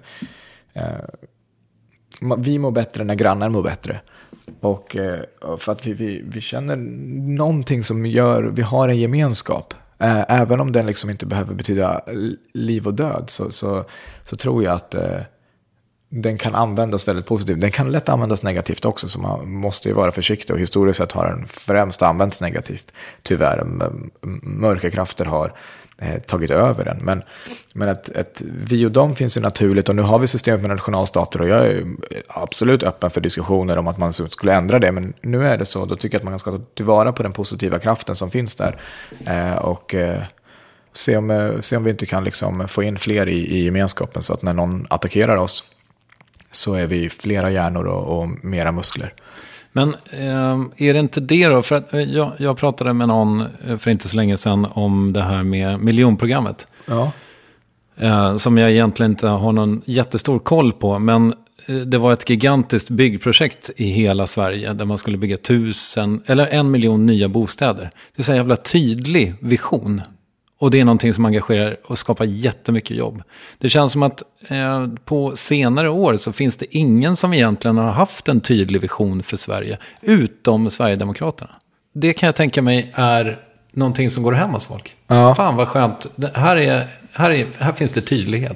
vi mår bättre när grannar mår bättre. Och för att vi känner någonting som gör... Vi har en gemenskap. Även om den liksom inte behöver betyda liv och död, så tror jag att... den kan användas väldigt positivt. Den kan lätt användas negativt också, så man måste ju vara försiktig. Och historiskt sett har den främst använts negativt. Tyvärr, mörka krafter har tagit över den. Men att vi och dem finns ju naturligt. Och nu har vi systemet med nationalstater. Och jag är absolut öppen för diskussioner om att man skulle ändra det. Men nu är det så. Då tycker jag att man ska ta tillvara på den positiva kraften som finns där. Och... Se om vi inte kan liksom få in fler i gemenskapen, så att när någon attackerar oss så är vi flera hjärnor och mera muskler. Men är det inte det då? För att jag pratade med någon för inte så länge sedan om det här med miljonprogrammet. Ja. Som jag egentligen inte har någon jättestor koll på. Men det var ett gigantiskt byggprojekt i hela Sverige där man skulle bygga 1 miljon nya bostäder. Det är så en jävla tydlig vision. Och det är någonting som engagerar och skapar jättemycket jobb. Det känns som att på senare år så finns det ingen som egentligen har haft en tydlig vision för Sverige. Utom Sverigedemokraterna. Det kan jag tänka mig är någonting som går hem hos folk. Ja. Fan vad skönt. Här finns det tydlighet.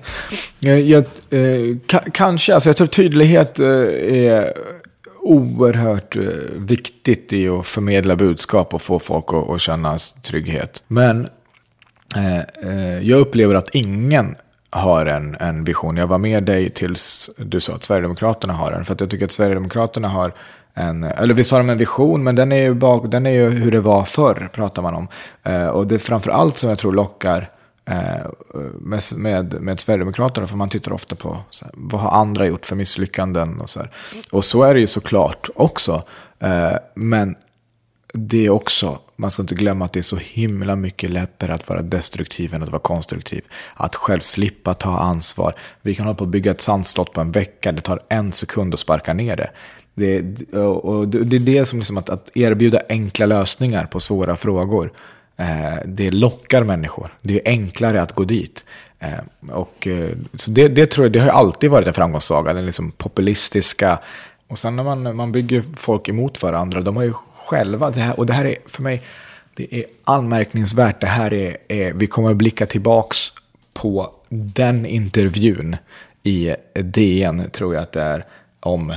Kanske. Alltså jag tror tydlighet är oerhört viktigt i att förmedla budskap och få folk att känna trygghet. Men... jag upplever att ingen har en vision. Jag var med dig tills du sa att Sverigedemokraterna har en. För att jag tycker att Sverigedemokraterna har eller vi sa de en vision, men den är ju hur det var förr, pratar man om. Och det är framförallt som jag tror lockar med Sverigedemokraterna, för man tittar ofta på så här, vad har andra gjort för misslyckanden och så här. Och så är det ju såklart också. Men det är också, man ska inte glömma att det är så himla mycket lättare att vara destruktiv än att vara konstruktiv. Att själv slippa ta ansvar. Vi kan hålla på att bygga ett sandslott på en vecka. Det tar 1 sekund att sparka ner det. Det är det som liksom att erbjuda enkla lösningar på svåra frågor. Det lockar människor. Det är enklare att gå dit. Så det tror jag, det har alltid varit en framgångssaga. Den liksom populistiska. Och sen när man bygger folk emot varandra, de har ju själva det här, och det här är för mig, det är anmärkningsvärt. Det här är vi kommer att blicka tillbaks på den intervjun i DN, tror jag att det är, om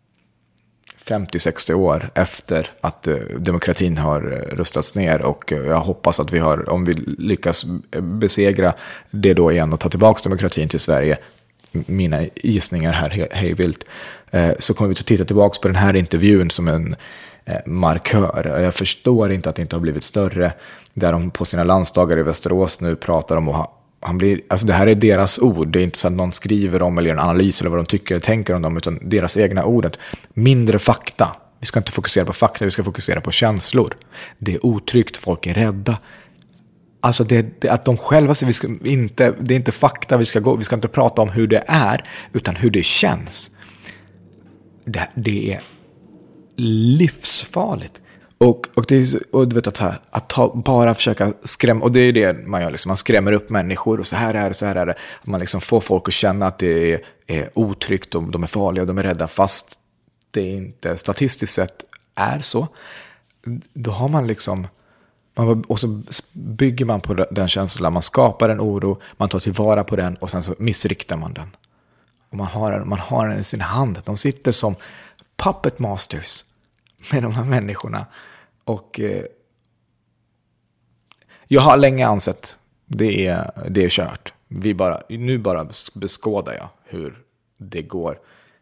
50-60 år efter att demokratin har rustats ner. Och jag hoppas att om vi lyckas besegra det då igen och ta tillbaks demokratin till Sverige, mina gissningar här hejvilt, så kommer vi att titta tillbaks på den här intervjun som en markör. Jag förstår inte att det inte har blivit större, där de på sina landsdagar i Västerås nu pratar om, och han blir, alltså det här är deras ord, det är inte så att någon skriver om eller en analys eller vad de tycker eller tänker om dem, utan deras egna ord. Mindre fakta. Vi ska inte fokusera på fakta, vi ska fokusera på känslor. Det är otryggt, folk är rädda. Alltså det att de själva säger, det är inte fakta vi ska inte prata om hur det är, utan hur det känns. Det är livsfarligt. Och du vet att bara försöka skrämma, och det är det man gör liksom, man skrämmer upp människor och så här är det. Man liksom får folk att känna att det är otryggt och de är farliga och de är rädda, fast det inte statistiskt sett är så. Då har man liksom, och så bygger man på den känslan, man skapar en oro, man tar tillvara på den och sen så missriktar man den. Och man har den i sin hand. De sitter som puppet masters med de här människorna. Och jag har länge ansett det är kört. Nu bara beskådar jag hur det går,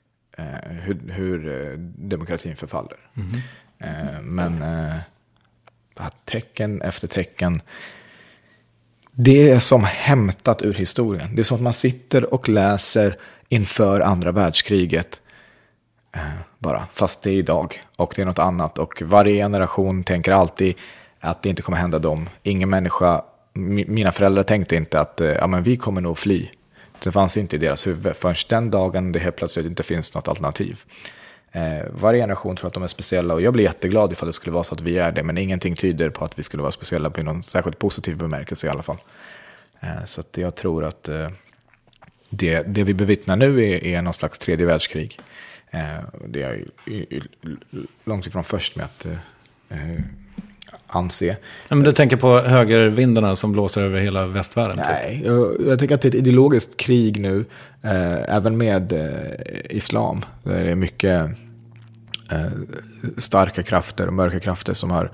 hur demokratin förfaller. Men tecken efter tecken, det är som hämtat ur historien. Det är som att man sitter och läser inför andra världskriget, bara, fast det är idag och det är något annat, och varje generation tänker alltid att det inte kommer hända dem. Ingen människa, mina föräldrar tänkte inte att men vi kommer nog fly. Det fanns inte i deras huvud förrän den dagen det helt plötsligt inte finns något alternativ. Varje generation tror att de är speciella, och jag blir jätteglad ifall det skulle vara så att vi är det, men ingenting tyder på att vi skulle vara speciella på någon särskilt positiv bemärkelse i alla fall. Så att jag tror att det vi bevittnar nu är någon slags tredje världskrig. Det är långt ifrån först med att anse. Men du tänker på högervindarna som blåser över hela västvärlden? Nej, typ. Jag tänker att det är ett ideologiskt krig nu, även med islam. Det är mycket starka krafter och mörka krafter som har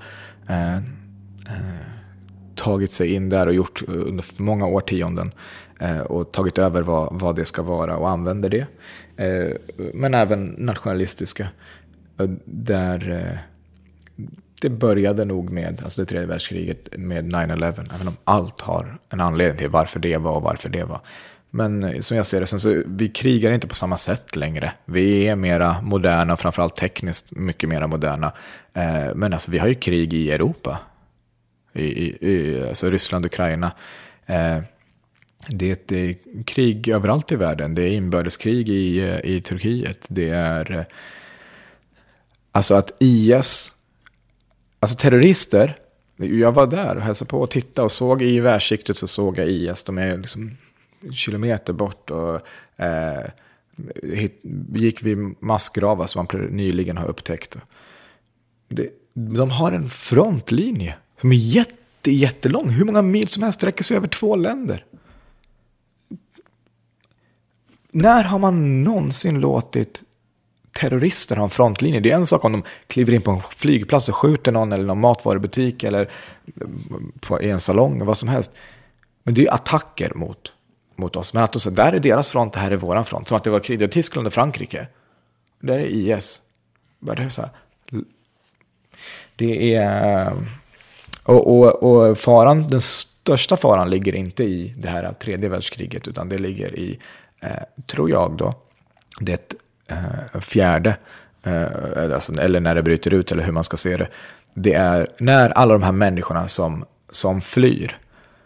tagit sig in där och gjort under många årtionden, och tagit över vad det ska vara och använder det. Men även nationalistiska, där det började nog med, alltså det tredje världskriget, med 9/11, även om allt har en anledning till varför det var och varför det var. Men som jag ser det sen, så vi krigar inte på samma sätt längre. Vi är mera moderna, framförallt tekniskt mycket mera moderna. Men alltså vi har ju krig i Europa, alltså Ryssland, Ukraina. Det är krig överallt i världen. Det är inbördeskrig i Turkiet. Det är alltså att IS, alltså terrorister, jag var där och hälsade på och tittade och såg i världssiktet, så såg jag IS. De är liksom kilometer bort, och gick vid massgravar som man nyligen har upptäckt. De har en frontlinje som är jättelång. Hur många mil som helst, sträcker sig över 2 länder. När har man någonsin låtit terrorister ha en frontlinje? Det är en sak om de kliver in på en flygplats och skjuter någon, eller någon matvarubutik, eller i en salong, vad som helst. Men det är attacker mot oss. Men att då, så där är deras front, det här är våran front. Som att det var krig i Tyskland och Frankrike. Där är IS. Det är så här. Det är... Och faran, den största faran ligger inte i det här tredje världskriget, utan det ligger i, tror jag då, det fjärde, alltså, eller när det bryter ut, eller hur man ska se det. Det är när alla de här människorna som flyr,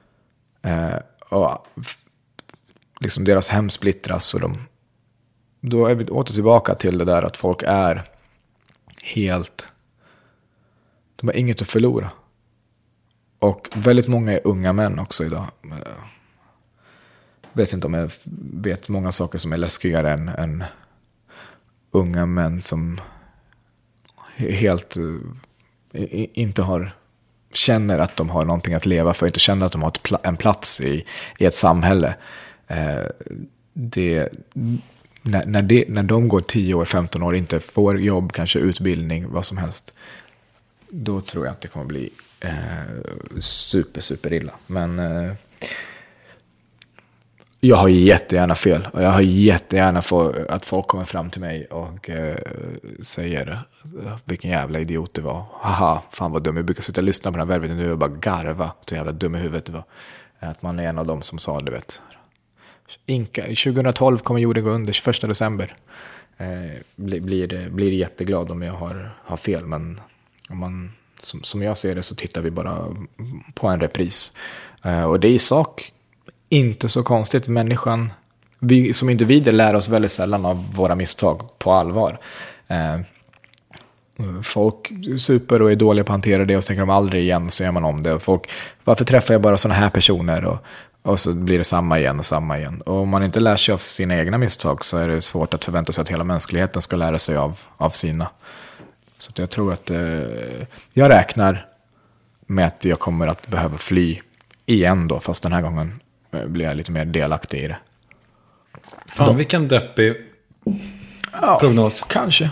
och liksom deras hem splittras, och då är vi åter tillbaka till det där att folk är helt, de har inget att förlora. Och väldigt många är unga män också idag. Jag vet inte om jag vet många saker som är läskigare än unga män som helt inte känner att de har någonting att leva för, inte känner att de har en plats i ett samhälle. När de går 10 år, 15 år, inte får jobb, kanske utbildning, vad som helst, då tror jag att det kommer bli super illa. Men jag har jättegärna fel, och jag har jättegärna att folk kommer fram till mig och säger vilken jävla idiot det var. Haha, fan vad dum. Jag brukar sitta och lyssna på den här världen nu och bara garva så jävla dum i huvudet det var. Att man är en av dem som sa, du vet, 2012 kommer jorden gå under 21 december. Blir jätteglad om jag har fel, men om man, som jag ser det, så tittar vi bara på en repris. Och det är i sak inte så konstigt. Människan, vi som individer lär oss väldigt sällan av våra misstag på allvar. folk super och är dåliga på att hantera det och så tänker de aldrig igen, så gör man om det. Varför träffar jag bara såna här personer och så blir det samma igen och samma igen. Och om man inte lär sig av sina egna misstag så är det svårt att förvänta sig att hela mänskligheten ska lära sig av sina. Så att jag tror att jag räknar med att jag kommer att behöva fly igen då, fast den här gången blir jag lite mer delaktig i det. Fan, vilken deppig prognos. Kanske.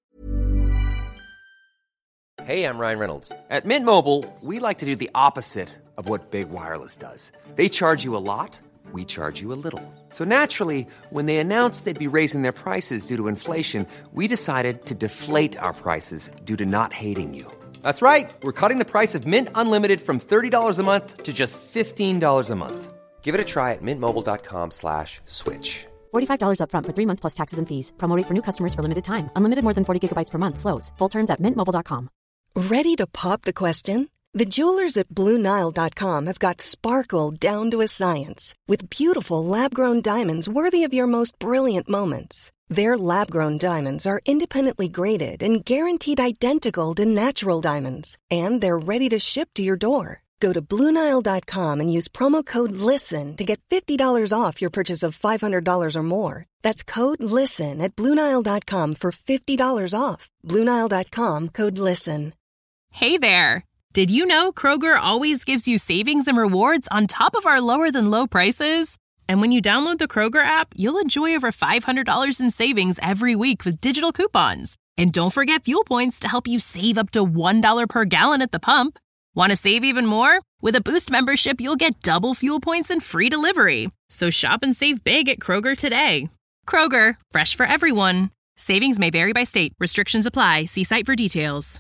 Hey, I'm Ryan Reynolds. At Mint Mobile, we like to do the opposite of what Big Wireless does. They charge you a lot, we charge you a little. So naturally, when they announced they'd be raising their prices due to inflation, we decided to deflate our prices due to not hating you. That's right. We're cutting the price of Mint Unlimited from $30 a month to just $15 a month. Give it a try at mintmobile.com/switch. $45 up front for 3 months plus taxes and fees. Promo rate for new customers for limited time. Unlimited more than 40 gigabytes per month slows. Full terms at mintmobile.com. Ready to pop the question? The jewelers at BlueNile.com have got sparkle down to a science with beautiful lab-grown diamonds worthy of your most brilliant moments. Their lab-grown diamonds are independently graded and guaranteed identical to natural diamonds. And they're ready to ship to your door. Go to BlueNile.com and use promo code LISTEN to get $50 off your purchase of $500 or more. That's code LISTEN at BlueNile.com for $50 off. BlueNile.com, code LISTEN. Hey there! Did you know Kroger always gives you savings and rewards on top of our lower-than-low prices? And when you download the Kroger app, you'll enjoy over $500 in savings every week with digital coupons. And don't forget fuel points to help you save up to $1 per gallon at the pump. Want to save even more? With a Boost membership, you'll get double fuel points and free delivery. So shop and save big at Kroger today. Kroger, fresh for everyone. Savings may vary by state. Restrictions apply. See site for details.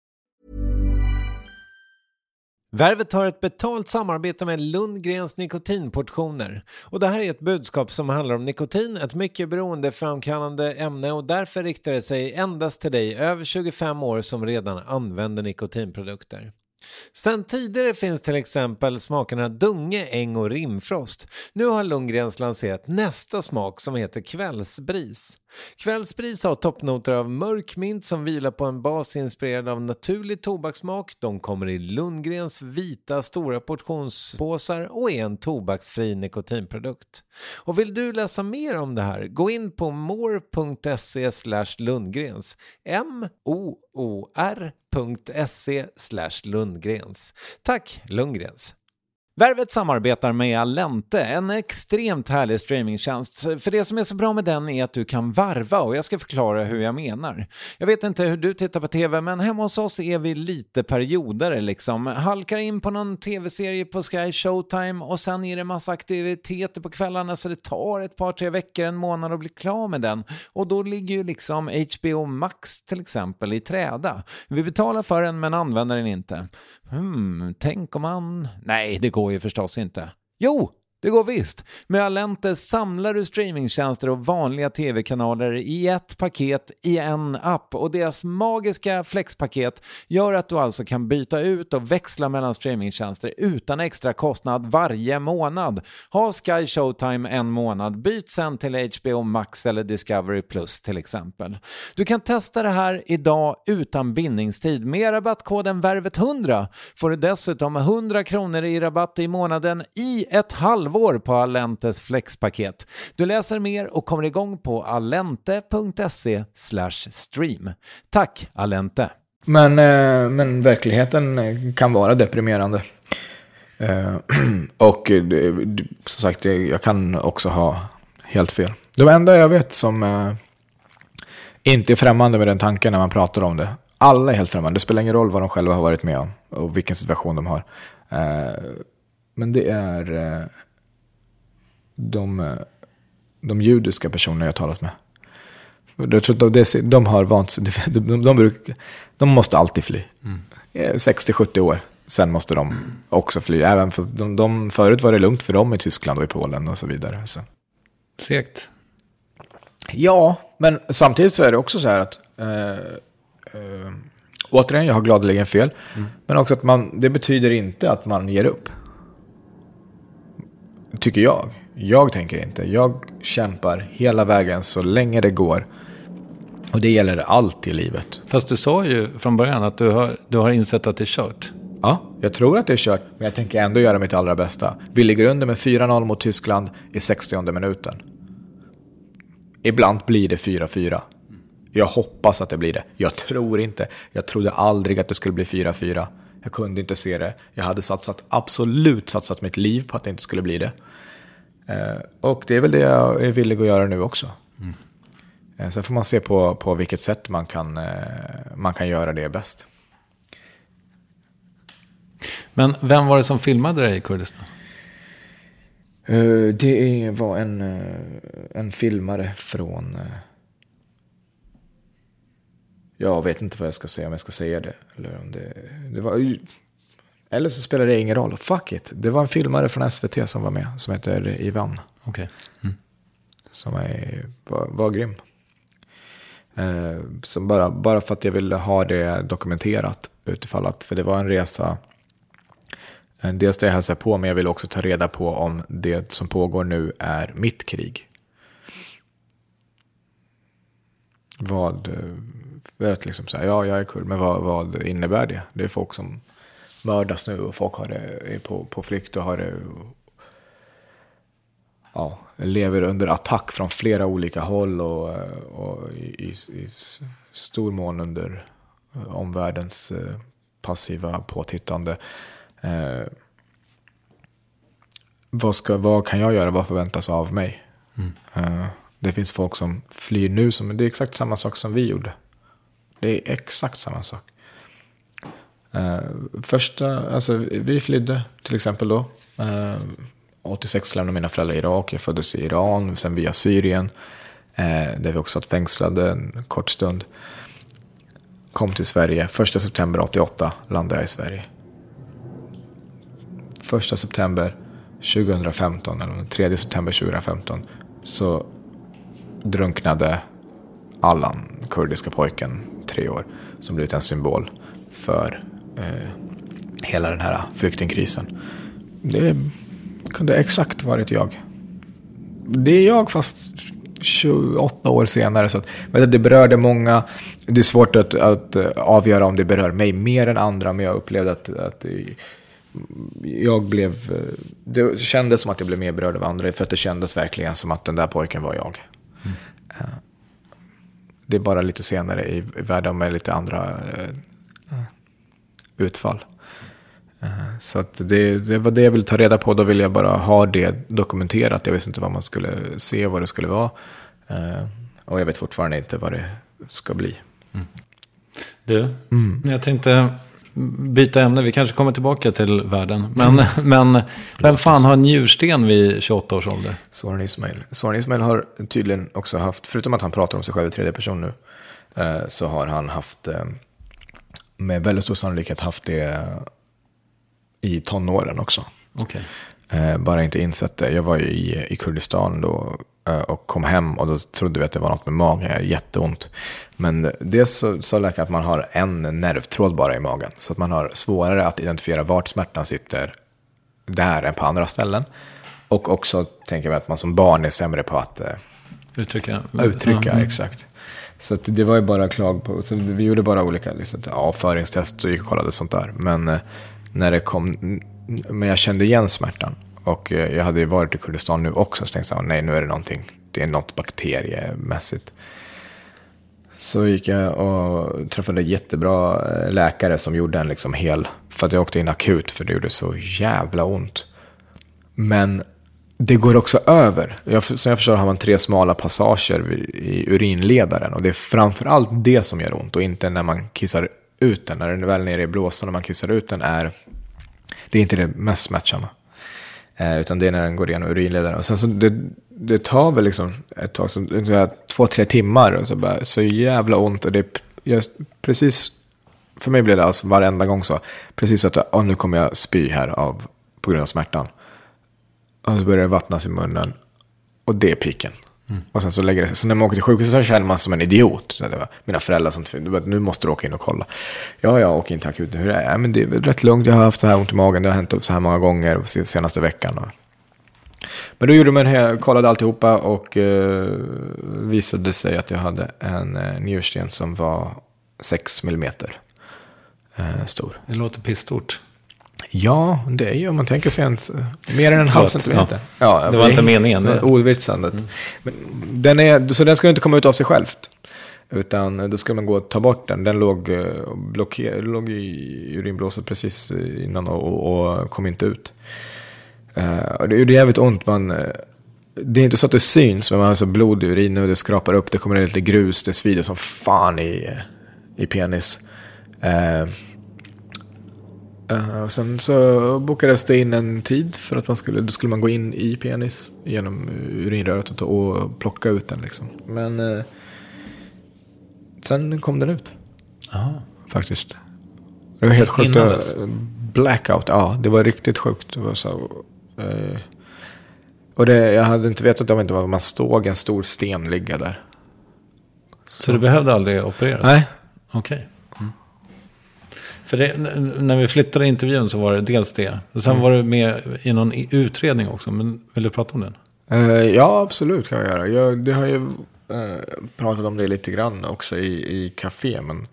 Värvet har ett betalt samarbete med Lundgrens nikotinportioner. Och det här är ett budskap som handlar om nikotin, ett mycket beroendeframkallande ämne, och därför riktar det sig endast till dig över 25 år som redan använder nikotinprodukter. Sedan tidigare finns till exempel smakerna Dunge, Äng och Rimfrost. Nu har Lundgrens lanserat nästa smak som heter Kvällsbris. Kvällsbris har toppnoter av mörk mint som vilar på en bas inspirerad av naturlig tobakssmak. De kommer i Lundgrens vita stora portionspåsar och är en tobaksfri nikotinprodukt. Och vill du läsa mer om det här, gå in på more.se/Lundgrens. moor.se/Lundgrens. Tack Lundgrens. Värvet samarbetar med Allente, en extremt härlig streamingtjänst. För det som är så bra med den är att du kan varva, och jag ska förklara hur jag menar. Jag vet inte hur du tittar på tv, men hemma hos oss är vi lite perioder liksom. Halkar in på någon tv-serie på Sky Showtime och sen är det massa aktiviteter på kvällarna, så det tar ett par, 3 veckor, en månad att bli klar med den. Och då ligger ju liksom HBO Max till exempel i träda. Vi betalar för den men använder den inte. Tänk om man... Nej, det går ju förstås inte. Jo, det går visst. Med Allente samlar du streamingtjänster och vanliga tv-kanaler i ett paket i en app, och deras magiska flexpaket gör att du alltså kan byta ut och växla mellan streamingtjänster utan extra kostnad varje månad. Ha Sky Showtime en månad, byt sen till HBO Max eller Discovery Plus till exempel. Du kan testa det här idag utan bindningstid. Med rabattkoden VÄRVET100 får du dessutom 100 kronor i rabatt i månaden i ett halvår på Allentes flexpaket. Du läser mer och kommer igång på allente.se/stream. Tack Allente. Men verkligheten kan vara deprimerande. Och som sagt, jag kan också ha helt fel. De enda jag vet som inte är främmande med den tanken när man pratar om det. Alla är helt främmande. Det spelar ingen roll vad de själva har varit med om och vilken situation de har. Men det är de judiska personer jag har talat med. Jag tror att de har vant de måste alltid fly. 60-70 år. Sen måste de också fly. Även för de förut var det lugnt för dem i Tyskland och i Polen och så vidare. Så. Segt. Ja, men samtidigt så är det också så här att återigen, jag har gladeligen fel. Men också att det betyder inte att man ger upp. Tycker jag. Jag tänker inte. Jag kämpar hela vägen så länge det går Och det gäller allt i livet. Fast du sa ju från början att du har insett att det är kört. Ja, jag tror att det är kört. Men jag tänker ändå göra mitt allra bästa. Vi ligger under med 4-0 mot Tyskland i 60:e minuten. Ibland blir det 4-4. Jag hoppas att det blir det. Jag tror inte. Jag trodde aldrig att det skulle bli 4-4. Jag kunde inte se det. Jag hade absolut satsat mitt liv på att det inte skulle bli det. Och det är väl det jag är villig att göra nu också. Sen får man se på vilket sätt man kan göra det bäst. Men vem var det som filmade dig i Kurdistan? Det var en filmare från... Jag vet inte vad jag ska säga, om jag ska säga det. Eller om det var... Eller så spelar det ingen roll. Fuck it. Det var en filmare från SVT som var med. Som heter Ivan. Okej. Som var grym. Som bara för att jag ville ha det dokumenterat. Utifall att, för det var en resa... Dels det jag hälsar på, men jag vill också ta reda på om det som pågår nu är mitt krig. Vad liksom så här, ja, jag är kurd, men vad innebär det? Det är folk som mördas nu och folk är på flykt och lever under attack från flera olika håll och i stor mån under omvärldens passiva påtittande. Vad kan jag göra? Vad förväntas av mig? Det finns folk som flyr nu, det är exakt samma sak som vi gjorde. Det är exakt samma sak. Vi flydde till exempel då. 86 lämnade mina föräldrar i Irak. Jag föddes i Iran, sen via Syrien. Där vi också satt fängslade en kort stund. Kom till Sverige. 1 september 88 landade jag i Sverige. 1 september 2015, eller 3 september 2015, så drunknade Allan, kurdiska pojken, 3 år, som blivit en symbol för hela den här flyktingkrisen. Det kunde exakt varit jag. Det är jag, fast 28 år senare. Så att, det berörde många. Det är svårt att avgöra om det berör mig mer än andra, men jag upplevde att det kändes som att jag blev mer berörd av andra, för att det kändes verkligen som att den där pojken var jag. Det är bara lite senare i världen med lite andra utfall. Så att det var det jag ville ta reda på. Då ville jag bara ha det dokumenterat. Jag visste inte vad man skulle se, vad det skulle vara. Och jag vet fortfarande inte vad det ska bli. Du, jag tänkte byta ämne. Vi kanske kommer tillbaka till världen. Men vem fan har en njursten vid 28 års ålder? Soran Ismail har tydligen också haft, förutom att han pratar om sig själv i tredje person nu, så har han haft, med väldigt stor sannolikhet haft det i tonåren också. Okay. Bara inte insett det. Jag var ju i Kurdistan då och kom hem, och då trodde vi att det var något med magen, jätteont. Men det så läkare att man har en nervtråd bara i magen, så att man har svårare att identifiera vart smärtan sitter där än på andra ställen. Och också tänker vi att man som barn är sämre på att uttrycka, exakt. Så att det var ju bara klag på, så vi gjorde bara olika liksom, avföringstest och gick och kollade sånt där. Men när det kom, men jag kände igen smärtan. Och jag hade ju varit i Kurdistan nu också, så tänkte jag, nej, nu är det någonting. Det är något bakteriemässigt. Så gick jag och träffade jättebra läkare som gjorde en liksom hel, för att jag åkte in akut, för det gjorde så jävla ont. Men det går också över. Som jag förstår har man 3 smala passager i urinledaren, och det är framförallt det som gör ont, och inte när man kissar ut den. När den är väl nere i blåsan och man kissar ut den, det är inte det mest smärtsamma. Utan det är när den går igenom urinledaren. Och sen så det tar väl liksom ett tag, 2-3 timmar, och så jävla ont. Och det är precis, för mig blev det alltså varenda gång så, precis att nu kommer jag spy här på grund av smärtan. Och så börjar det vattnas i munnen, och det är piken. Och sen så lägger det sig. Så när man åker till sjukhuset så känner man som en idiot. Så det var mina föräldrar som nu måste du åka in och kolla. Ja, jag åker in till akuten. Hur är det? Men det är rätt lugnt. Jag har haft så här ont i magen. Det har hänt upp så här många gånger senaste veckan. Men då gjorde man här, kollade alltihopa och visade sig att jag hade en njursten som var 6 millimeter stor. Det låter pissstort. Ja, det är ju om man tänker sig mer än en halv centimeter. Ja, det var inte meningen. Ordvitsandet. Men så den ska inte komma ut av sig självt. Utan då ska man gå och ta bort den. Den låg i urinblåset precis innan och kom inte ut. Och det är jävligt ont. Det är inte så att det syns, men man har så blod i urinen och det skrapar upp. Det kommer lite grus, det svider som fan i penis. Och sen så bokades det in en tid för att då skulle man gå in i penis genom urinröret och plocka ut den liksom. Men sen kom den ut. Aha. Faktiskt. Det var helt sjukt. Blackout, ja, det var riktigt sjukt. Det var så, och jag hade inte vetat om det var man stod en stor sten ligga där. Så du behövde aldrig opereras? Nej. Okej. För när vi flyttade intervjun så var det dels det. Och sen var du med i någon utredning också. Men vill du prata om den? Ja, absolut kan jag göra. Det har ju pratat om det lite grann också i café. Men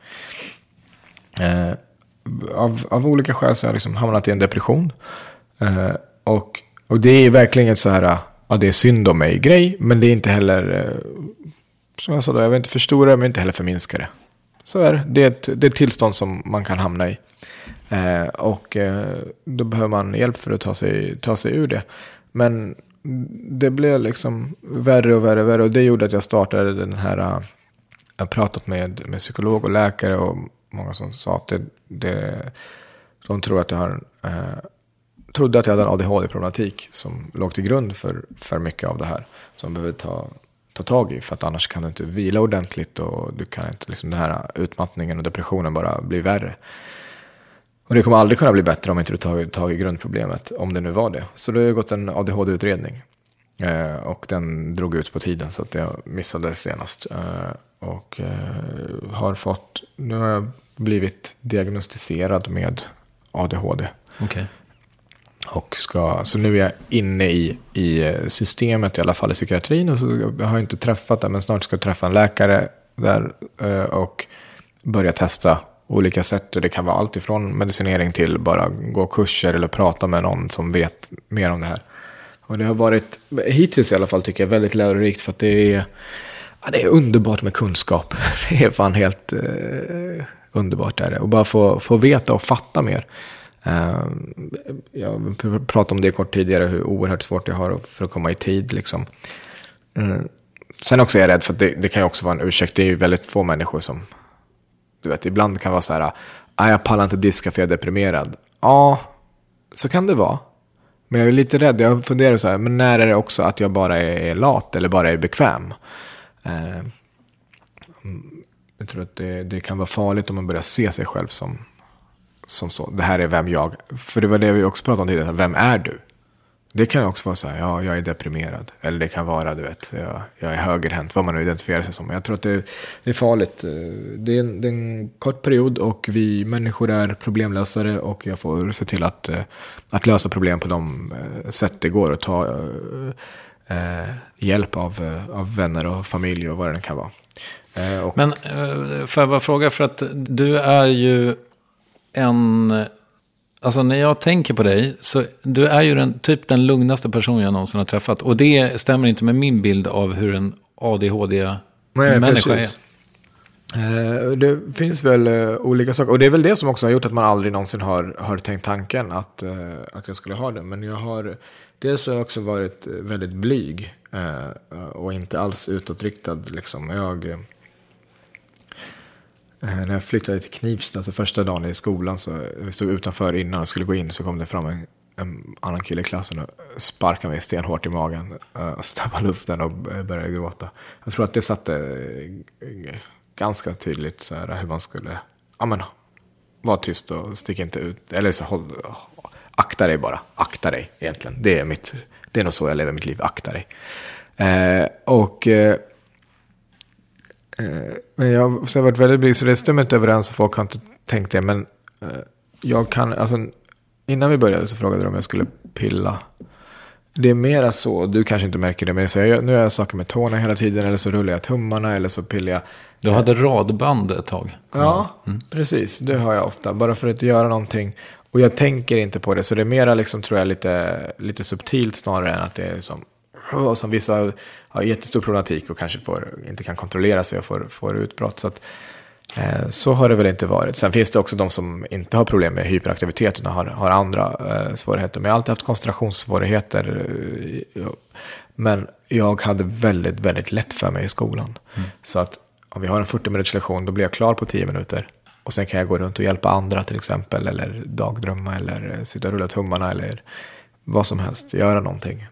av olika skäl så har jag liksom hamnat i en depression. Och det är verkligen ett så här, ja, det är synd om mig grej. Men det är inte heller, som jag sa då, jag vill inte förstora det men inte heller förminska det. Så är det. Det är ett tillstånd som man kan hamna i. Och då behöver man hjälp för att ta sig ur det. Men det blev liksom värre och värre. Och det gjorde att jag startade den här... Jag har pratat med psykolog och läkare och många som sa att de tror att jag har... trodde att jag hade en ADHD-problematik som låg till grund för mycket av det här. Som behöver ta tag i, för att annars kan du inte vila ordentligt och du kan inte, liksom, den här utmattningen och depressionen bara blir värre. Och det kommer aldrig kunna bli bättre om inte du tar tag i grundproblemet, om det nu var det. Så det har gått en ADHD-utredning och den drog ut på tiden så att jag missade senast. Och nu har jag blivit diagnostiserad med ADHD. Okej. Och så nu är jag inne i systemet, i alla fall i psykiatrin. Och så jag har inte träffat det, men snart ska jag träffa en läkare där och börja testa olika sätt. Och det kan vara allt ifrån medicinering till bara gå kurser eller prata med någon som vet mer om det här. Och det har varit, hittills i alla fall tycker jag, väldigt lärorikt, för att det är underbart med kunskap. Det är fan helt underbart där. Och bara få veta och fatta mer. Jag pratade om det kort tidigare, hur oerhört svårt jag har för att komma i tid liksom. Sen också är jag rädd för att det kan ju också vara en ursäkt. Det är ju väldigt få människor som, du vet, ibland kan vara så här: jag pallar inte diska för jag är deprimerad. Ja, så kan det vara. Men jag är lite rädd, jag funderar så här, men när är det också att jag bara är lat eller bara är bekväm? Jag tror att det kan vara farligt om man börjar se sig själv som så. Det här är vem jag... För det var det vi också pratade om tidigare. Vem är du? Det kan också vara så här, ja, jag är deprimerad. Eller det kan vara, du vet, jag är högerhänt. Vad man nu identifierar sig som. Jag tror att det är farligt. Det är en kort period och vi människor är problemlösare. Och jag får se till att lösa problem på de sätt det går. Och ta hjälp av vänner och familj och vad det kan vara. Men får jag bara fråga, för att du är ju alltså när jag tänker på dig, så du är ju den lugnaste personen jag någonsin har träffat. Och det stämmer inte med min bild av hur en ADHD-människa är. Det finns väl olika saker. Och det är väl det som också har gjort att man aldrig någonsin har tänkt tanken att jag skulle ha det. Men jag har dels har jag också varit väldigt blyg och inte alls utåtriktad liksom. När jag flyttade till Knivsta, alltså första dagen i skolan, så vi stod utanför innan jag skulle gå in, så kom det fram en annan kille i klassen och sparkade mig stenhårt i magen och stappade luften och började gråta. Jag tror att det satte ganska tydligt så här, hur man skulle vara tyst och sticka inte ut, eller så akta dig bara, akta dig egentligen. Det är nog så jag lever mitt liv, akta dig. Men jag har varit väldigt blyg, så det stämmer inte överens och folk har inte tänkt det. Men jag kan, alltså innan vi började så frågade de om jag skulle pilla. Det är mera så, du kanske inte märker det, men nu gör jag saker med tårna hela tiden, eller så rullar jag tummarna, eller så pillar jag. Du hade radband ett tag. Ja, precis. Det har jag ofta, bara för att göra någonting. Och jag tänker inte på det, så det är mera liksom, tror jag, lite subtilt snarare än att det är som vissa har jättestor problematik och kanske inte kan kontrollera sig och får utbrott. Så att, så har det väl inte varit. Sen finns det också de som inte har problem med hyperaktivitet utan har andra svårigheter. Men jag har alltid haft koncentrationssvårigheter. Men jag hade väldigt, väldigt lätt för mig i skolan. Så att om vi har en 40-minuters lektion, då blir jag klar på 10 minuter. Och sen kan jag gå runt och hjälpa andra till exempel. Eller dagdrömma, eller sitta och rulla tummarna, eller vad som helst. Göra någonting.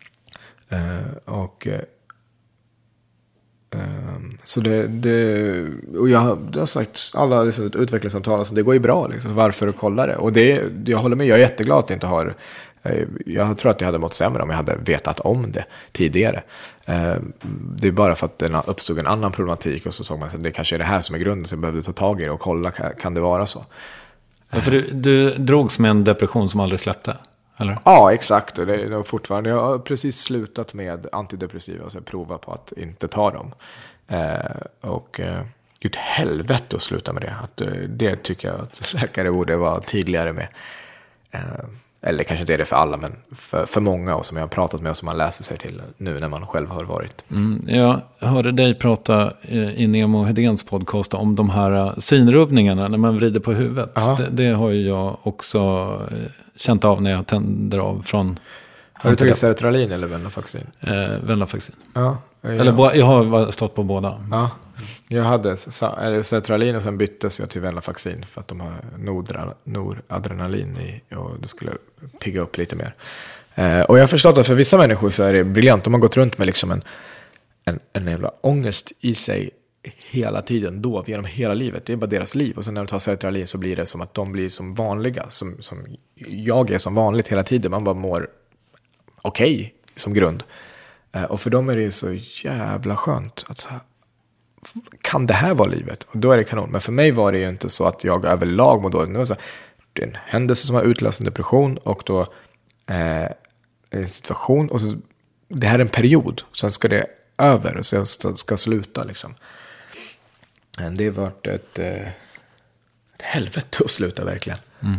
Så och jag har sagt alla liksom, utvecklingssamtal, så det går ju bra liksom, varför kolla det. Och jag håller med, jag är jätteglad att jag inte har. Jag tror att jag hade mått sämre om jag hade vetat om det tidigare. Det är bara för att det uppstod en annan problematik, och så såg man att det kanske är det här som är grunden, så jag behövde ta tag i det och kolla, kan det vara så. Ja, för du drogs med en depression som aldrig släppte, eller? Ja, exakt. Och det är fortfarande, jag har precis slutat med antidepressiva, så jag provar på att inte ta dem. Och det är ett helvete att sluta med det. Det tycker jag att läkare borde vara tydligare med. Eller kanske inte är det för alla, men för många, och som jag har pratat med och som man läser sig till nu när man själv har varit. Jag hörde dig prata i Nemo Hedéns podcast om de här synrubbningarna när man vrider på huvudet. Det har ju jag också känt av när jag tänder av från... Har du tagit sertralin eller venlafaxin? Venlafaxin. Ja. Eller jag har stått på båda. Ja. Jag hade sertralin och sen byttes jag till venlafaxin för att de har noradrenalin i, och det skulle pigga upp lite mer. Och jag har förstått att för vissa människor så är det briljant. De har gått runt med liksom en jävla ångest i sig hela tiden då, genom hela livet. Det är bara deras liv. Och sen när de tar sertralin så blir det som att de blir som vanliga. Som jag är som vanligt hela tiden. Man bara mår okej som grund. Och för dem är det så jävla skönt att så här, kan det här vara livet? Och då är det kanon. Men för mig var det ju inte så att jag överlag mår dåligt. Det var så här, det är en händelse som har utlöst en depression, och då en situation, och så, det här är en period, sen ska det över, så jag ska sluta liksom. Det har varit ett helvete att sluta verkligen.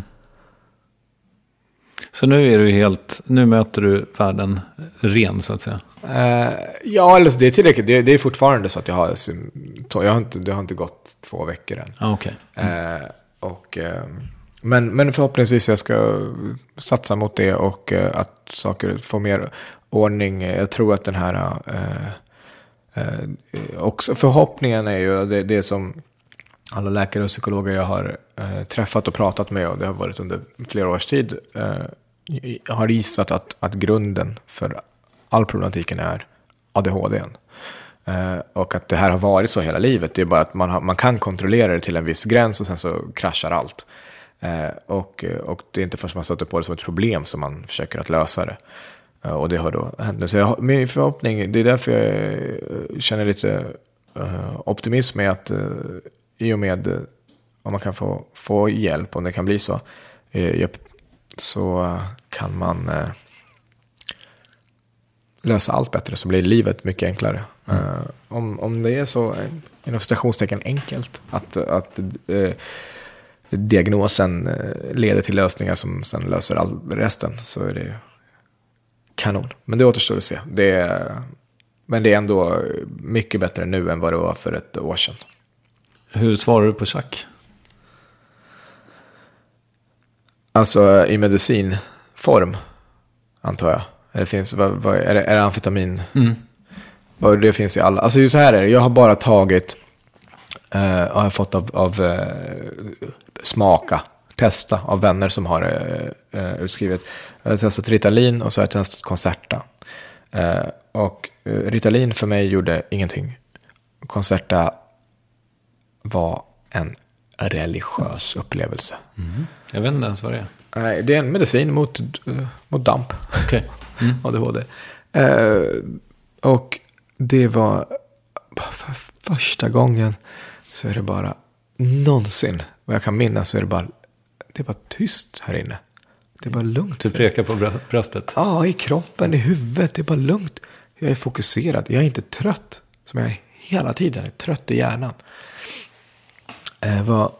Så nu är du nu möter du världen ren, så att säga. Ja, eller det är tillräckligt. Det är fortfarande så att det har inte gått 2 veckor än. Okay. Men förhoppningsvis jag ska satsa mot det, och att saker får mer ordning. Jag tror att den här också förhoppningen är ju det som alla läkare och psykologer jag har träffat och pratat med, och det har varit under flera års tid, har gissat att grunden för all problematiken är ADHD. Och att det här har varit så hela livet. Det är bara att man kan kontrollera det till en viss gräns, och sen så kraschar allt. Och det är inte först man sätter på det som ett problem som man försöker att lösa det. Och det har då hänt. Så min förhoppning, det är därför jag känner lite optimism med att i och med om man kan få hjälp, om det kan bli så, så kan man lösa allt bättre, så blir livet mycket enklare. Om det är så inom citationstecken enkelt att diagnosen leder till lösningar som sen löser all resten, så är det kanon. Men det återstår att se. Men det är ändå mycket bättre nu än vad det var för ett år sedan. Hur svarar du på Chuck? Alltså i medicinform, antar jag. Det finns, är det amfetamin? Och det finns i alla. Alltså just så här är det. Jag har bara tagit har jag fått av testa av vänner som har utskrivet. Jag har testat Ritalin, och så har jag testat Concerta. Och Ritalin för mig gjorde ingenting. Concerta var en religiös upplevelse. Jag vet inte ens vad det är. Nej, det är en medicin mot damp. Okej. ADHD. Och det var för första gången, så är det bara någonsin, vad jag kan minnas, så är det bara tyst här inne. Det är bara lugnt. Du pekar på bröstet? Ja, i kroppen, i huvudet. Det är bara lugnt. Jag är fokuserad. Jag är inte trött. Som jag är hela tiden. Jag är trött i hjärnan. Var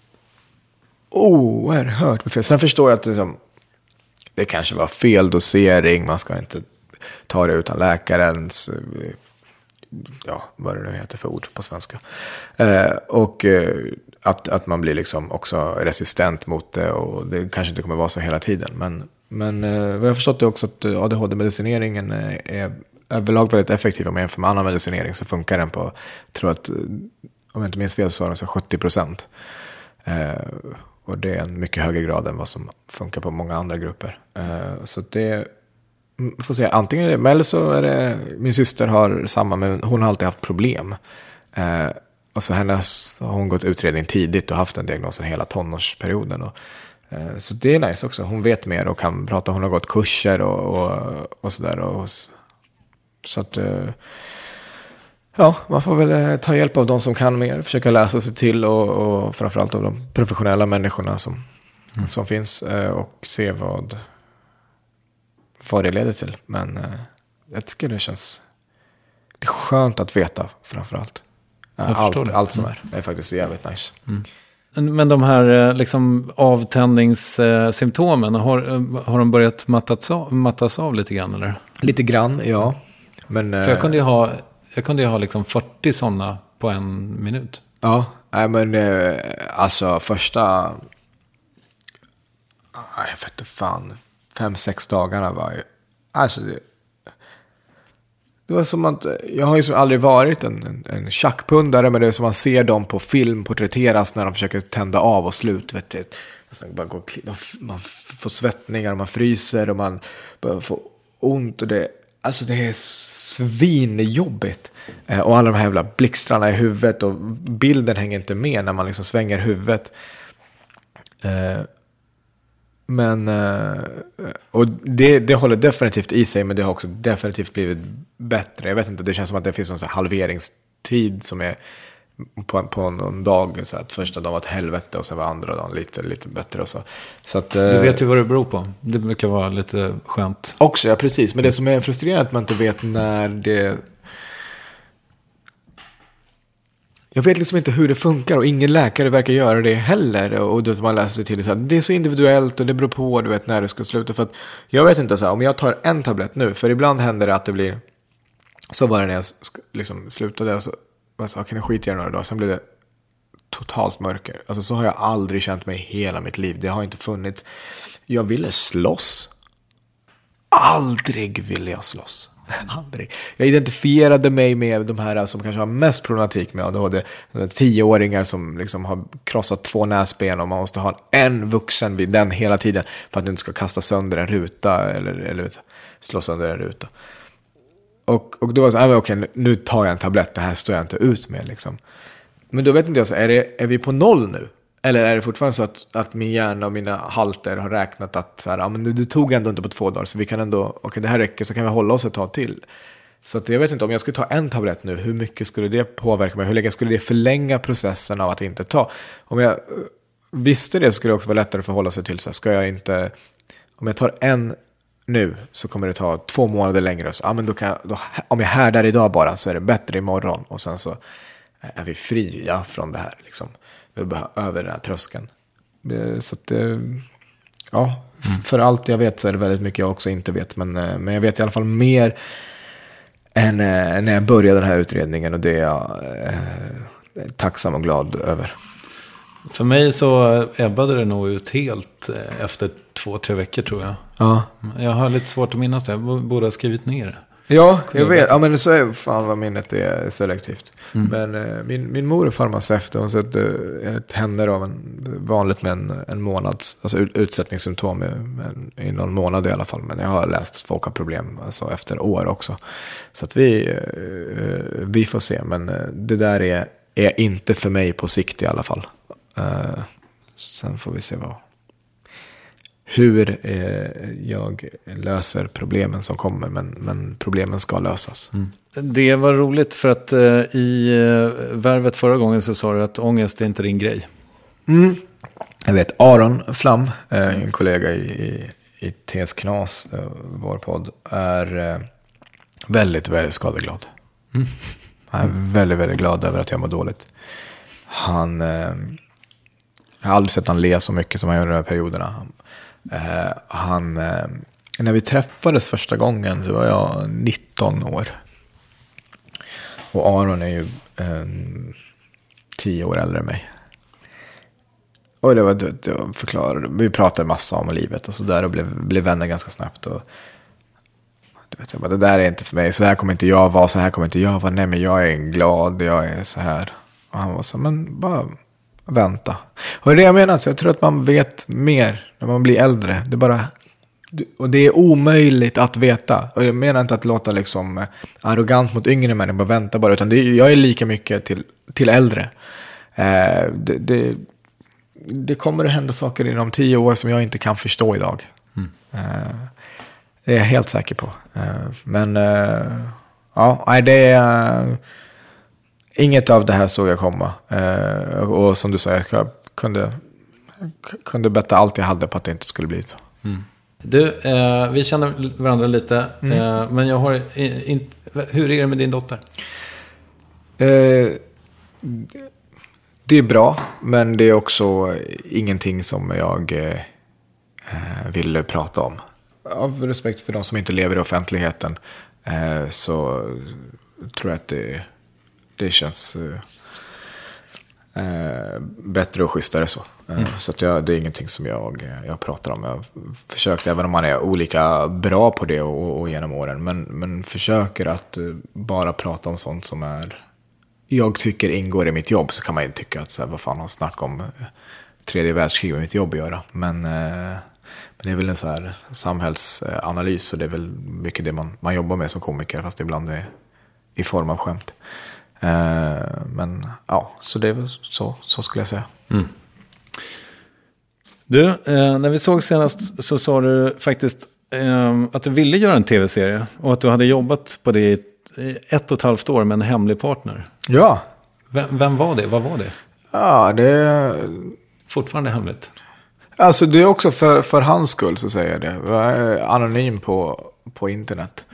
oerhört fel. Sen förstår jag att det kanske var fel dosering. Man ska inte ta det utan läkarens... Ja, vad det nu heter för ord på svenska. Och att man blir liksom också resistent mot det. Och det kanske inte kommer vara så hela tiden. Men vad jag förstått är också att ADHD-medicineringen är överlag väldigt effektiv. Om man jämför med annan medicinering så funkar den på, tror att, om jag inte minns fel så 70%. Och det är en mycket högre grad än vad som funkar på många andra grupper. Så det får se, antingen är det, eller så är det, min syster har samma, men hon har alltid haft problem. Och så har hon gått utredning tidigt och haft den diagnosen hela tonårsperioden. Så det är nice också. Hon vet mer och kan prata. Hon har gått kurser och sådär. Så att ja, man får väl ta hjälp av de som kan mer. Försöka läsa sig till och framförallt av de professionella människorna som finns. Och se vad det leder till. Men jag tycker det är skönt att veta framförallt. Allt som är faktiskt jävligt nice. Men de här liksom avtändningssymptomen, har de börjat mattas av lite grann eller? Lite grann, ja. Men, för jag kunde ju ha liksom 40 sådana på en minut. Ja, men alltså första... Jag vet inte fan. 5-6 dagarna var ju... Alltså det var som att... Jag har ju som aldrig varit en tjackpundare, men det är som man ser dem på film porträtteras när de försöker tända av och slut. Vet du. Alltså, man får svettningar och man fryser och man börjar få ont. Och det är svinjobbigt. Och alla de här jävla blixtrarna i huvudet och bilden hänger inte med när man liksom svänger huvudet. Men och det håller definitivt i sig, men det har också definitivt blivit bättre. Jag vet inte, det känns som att det finns en sån här halveringstid som är på någon dag, så att första dagen var ett helvete och sen var andra dagen lite bättre och så att, du vet ju vad det beror på. Det brukar vara lite skönt också, ja precis, men det som är frustrerande är att man inte vet när det... Jag vet liksom inte hur det funkar, och ingen läkare verkar göra det heller. Och då man läser sig till det så här, det är så individuellt och det beror på, du vet, när det ska sluta. För att jag vet inte så här, om jag tar en tablett nu, för ibland händer det att det blir... Så var det när jag liksom slutade, så jag sa, kan jag skita i några dagar, sen blev det totalt mörker. Alltså så har jag aldrig känt mig hela mitt liv. Det har inte funnits. Jag ville slåss. Aldrig ville jag slåss. Aldrig. Jag identifierade mig med de här som kanske har mest problematik med ADHD. 10-åringar som liksom har krossat 2 näsben, och man måste ha en vuxen vid den hela tiden för att du inte ska kasta sönder en ruta eller slå sönder en ruta. Och då var det så här, okej, nu tar jag en tablett, det här står jag inte ut med liksom. Men då vet inte jag, så är vi på 0 nu? Eller är det fortfarande så att min hjärna och mina halter har räknat att så här, ja, men du tog ändå inte på 2 dagar, så vi kan ändå, okej, det här räcker, så kan vi hålla oss ett tag till. Så att jag vet inte, om jag skulle ta en tablett nu, hur mycket skulle det påverka mig? Hur länge skulle det förlänga processen av att inte ta? Om jag visste det, så skulle det också vara lättare att förhålla sig till. Så ska jag inte, om jag tar en nu, så kommer det ta 2 månader längre. Så, ja, men då om jag härdar idag bara, så är det bättre imorgon. Och sen så är vi fria från det här liksom. Vi behöver över den här tröskeln. Så att, ja, för allt jag vet så är det väldigt mycket jag också inte vet. Men jag vet i alla fall mer än när jag började den här utredningen. Och det är jag tacksam och glad över. För mig så ebbade det nog ut helt efter 2-3 veckor, tror jag. Ja. Jag har lite svårt att minnas det. Jag borde ha skrivit ner det. Ja, jag vet. Ja, men så är fan vad minnet är selektivt. Men min mor är farmaceut, och hon sett ett händer av vanligt med en månads, alltså utsättningssymptom i någon månad i alla fall. Men jag har läst att folk har problem alltså efter år också. Så att vi får se. Men det där är inte för mig på sikt i alla fall. Sen får vi se hur jag löser problemen som kommer, men problemen ska lösas. Det var roligt för att i Värvet förra gången så sa du att ångest är inte din grej. Jag vet Aron Flam, en kollega i TS Knas, vår podd, är väldigt, väldigt skadeglad. Han är väldigt, väldigt glad över att jag mår dåligt. Jag har aldrig sett han le så mycket som han gör i de här perioderna. När vi träffades första gången så var jag 19 år. Och Aron är ju 10 år äldre än mig. Och det förklarade. Vi pratade massa om livet och sådär och blev vänner ganska snabbt. Och jag bara, det där är inte för mig. Så här kommer inte jag vara, så här kommer inte jag vara. Nej, men jag är glad, jag är så här. Och han var så, men bara vänta. Och det är det jag menar, så jag tror att man vet mer när man blir äldre. Det är bara, och det är omöjligt att veta. Och jag menar inte att låta liksom arrogant mot yngre människor, bara vänta bara. Utan jag är lika mycket till äldre. Det kommer att hända saker inom 10 år som jag inte kan förstå idag. Det är jag helt säker på. Men det är inget av det här såg jag komma. Och som du säger, jag kunde betta allt jag hade på att det inte skulle bli så. Du, vi känner varandra lite. Men jag har hur är det med din dotter? Det är bra, men det är också ingenting som jag vill prata om. Av respekt för de som inte lever i offentligheten så tror jag att det känns bättre och schysstare så. Så att det är ingenting som jag pratar om. Jag har försökt, även om man är olika bra på det och genom åren, men försöker att bara prata om sånt som jag tycker ingår i mitt jobb. Så kan man ju tycka att vad fan har snack om 3:e världskrig och mitt jobb att göra. Men det är väl en så här samhällsanalys, och det är väl mycket det man jobbar med som komiker, fast ibland är i form av skämt. Men ja, så det är väl så skulle jag säga. Du, när vi såg senast så sa du faktiskt att du ville göra en tv-serie och att du hade jobbat på det i 1,5 år med en hemlig partner. Ja. Vem var det? Vad var det? Ja, det är fortfarande hemligt. Alltså det är också för hans skull, så säger jag det. Jag är anonym på internet.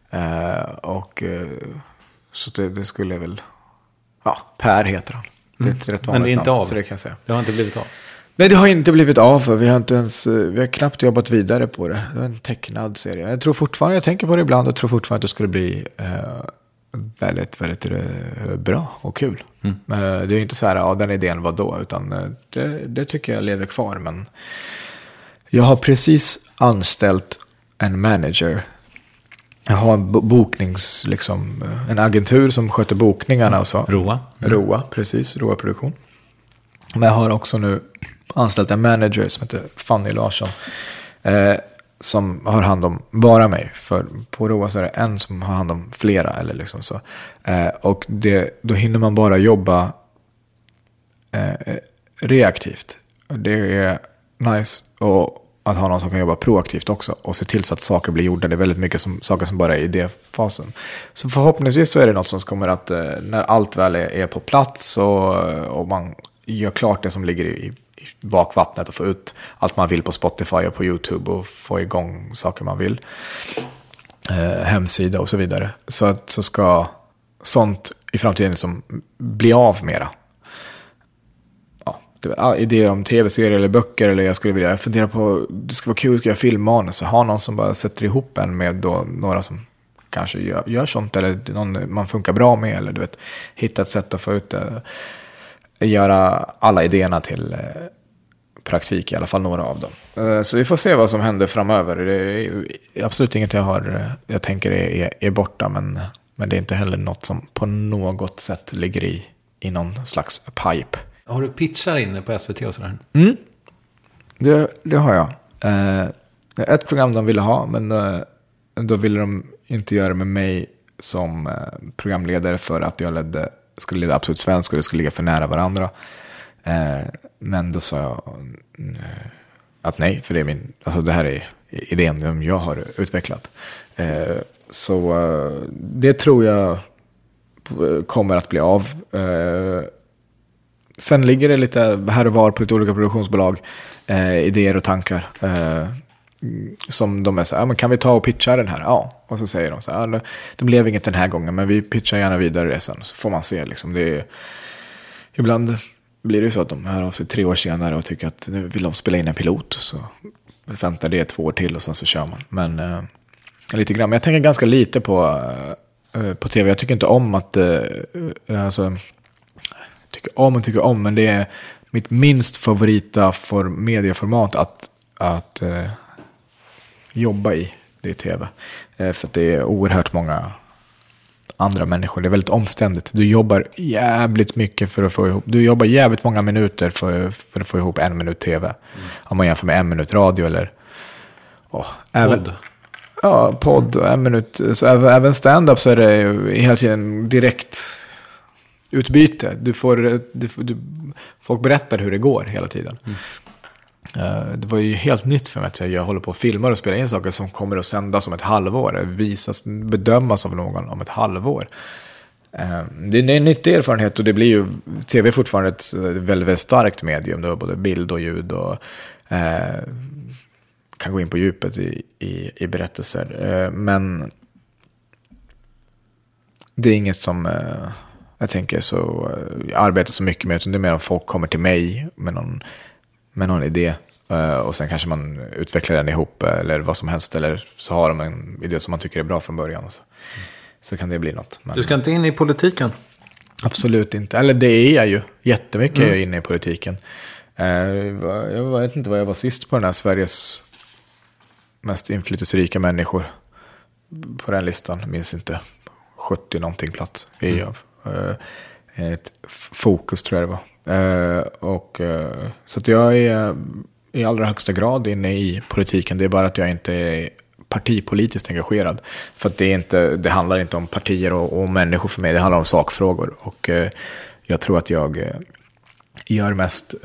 Så det skulle väl... Ja, Per heter han. Det är ett rätt vanligt men det är inte namn, av. så det kan jag säga. Det har inte blivit av. Nej, det har inte blivit av. Vi har knappt jobbat vidare på det. Det är en tecknad serie. Jag tänker på det ibland och tror fortfarande att det skulle bli väldigt, väldigt bra och kul. Men det är inte så här, den idén var då, utan det tycker jag lever kvar. Men jag har precis anställt en manager. Jag har en agentur som sköter bokningarna och så. Roa, precis. Roa Produktion. Men jag har också nu anställt en manager som heter Fanny Larsson. Som har hand om bara mig. För på Roa så är det en som har hand om flera. Eller liksom så. Och då hinner man bara jobba reaktivt. Det är nice. Och att ha någon som kan jobba proaktivt också. Och se till så att saker blir gjorda. Det är väldigt mycket saker som bara är i idéfasen. Så förhoppningsvis så är det något som kommer att när allt väl är på plats och man gör klart det som ligger i bakvattnet och få ut allt man vill på Spotify och på YouTube och få igång saker man vill. Hemsida och så vidare. Så ska sånt i framtiden som bli av mera. Idéer om tv-serier eller böcker, eller jag funderar på, det ska vara kul att skriva filmmanus och ha någon som bara sätter ihop en med då några som kanske gör sånt, eller någon man funkar bra med, eller du vet, hitta ett sätt att få ut göra alla idéerna till praktik, i alla fall några av dem. Så vi får se vad som händer framöver. Det är absolut inget jag tänker är borta, men det är inte heller något som på något sätt ligger i någon slags pipe. Har du pitchar inne på SVT och sådär? Det har jag. Ett program de ville ha, men då ville de inte göra med mig som programledare, för att jag skulle leda Absolut Svensk och det skulle ligga för nära varandra. Men då sa jag att nej, för det här är idén som jag har utvecklat. Så det tror jag kommer att bli av. sen ligger det lite här och var på lite olika produktionsbolag, idéer och tankar. Som de är så här, men kan vi ta och pitcha den här? Ja, och så säger de så här, det blev inget den här gången, men vi pitchar gärna vidare sen, så får man se liksom. Det är, ibland blir det ju så att de hör av sig 3 år senare och tycker att nu vill de spela in en pilot, så väntar det 2 år till och sen så kör man. Men lite grann, men jag tänker ganska lite på tv. Jag tycker inte om att alltså, tycker om, men det är mitt minst favorita medieformat att jobba i, det är tv. För att det är oerhört många andra människor. Det är väldigt omständigt. Du jobbar jävligt mycket för att få ihop. Du jobbar jävligt många minuter för att få ihop 1 minut tv. Om man jämför med 1 minut radio eller podd. Podd och 1 minut. Så även stand-up, så är det hela tiden direkt utbyte. Folk berättar hur det går hela tiden. Det var ju helt nytt för mig att jag håller på och filmar och spelar in saker som kommer att sändas om ett halvår, bedömas av någon om ett halvår. Det är en nyttig erfarenhet, och det blir ju, tv är fortfarande ett väldigt, väldigt starkt medium. Det har både bild och ljud och kan gå in på djupet i berättelser. Men det är inget som jag tänker så jag arbetar så mycket med, utan det är mer om folk kommer till mig med någon idé, och sen kanske man utvecklar den ihop eller vad som helst, eller så har de en idé som man tycker är bra från början, så kan det bli något. Men du ska inte in i politiken? Absolut inte, eller det är jag ju jättemycket jag är inne i politiken. Jag vet inte vad jag var sist på den här Sveriges mest inflytelserika människor på den listan, minns inte, 70 någonting plats är jag. Ett fokus tror jag det var. Så att jag är i allra högsta grad inne i politiken. Det är bara att jag inte är partipolitiskt engagerad. För att det handlar inte om partier och människor för mig. Det handlar om sakfrågor. Och jag tror att jag gör mest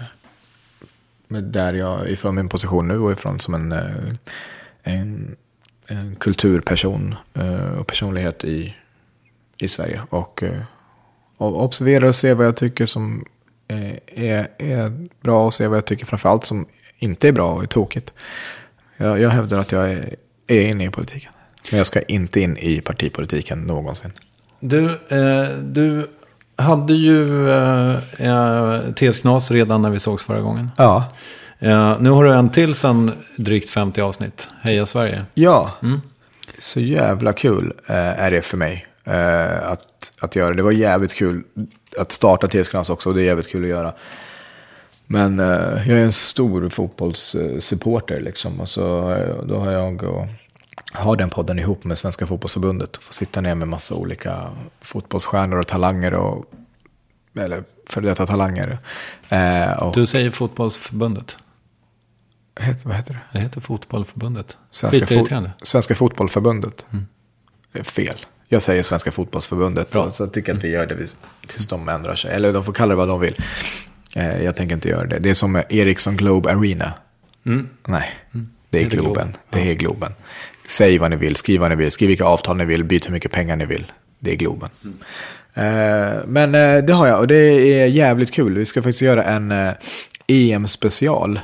där jag ifrån min position nu och ifrån som en kulturperson och personlighet i Sverige. Och observera och se vad jag tycker som är bra, och se vad jag tycker framförallt som inte är bra och är tokigt. Jag hävdar att jag är inne i politiken. Men jag ska inte in i partipolitiken någonsin. Du hade ju TS-knas redan när vi sågs förra gången. Ja. Nu har du en till sen drygt 50 avsnitt. Heja Sverige. Ja. Så jävla kul är det för mig. Att göra. Det var jävligt kul att starta TS-knas också, och det är jävligt kul att göra. Men jag är en stor fotbollssupporter liksom, och så då har jag har den podden ihop med Svenska fotbollsförbundet och får sitta ner med massa olika fotbollsstjärnor och talanger eller före detta talanger. Du säger fotbollsförbundet. Vad heter det? Det heter fotbollförbundet. Svenska fotbollförbundet. Det är fel. Jag säger Svenska fotbollsförbundet. Så jag tycker att vi gör det tills de ändrar sig. Eller de får kalla det vad de vill. Jag tänker inte göra det. Det är som Ericsson Globe Arena. Nej, det är Globen. Det är Globen. Säg vad ni vill, skriv vad ni vill. Skriv vilka avtal ni vill, byt hur mycket pengar ni vill. Det är Globen. Men det har jag, och det är jävligt kul. Vi ska faktiskt göra en EM-special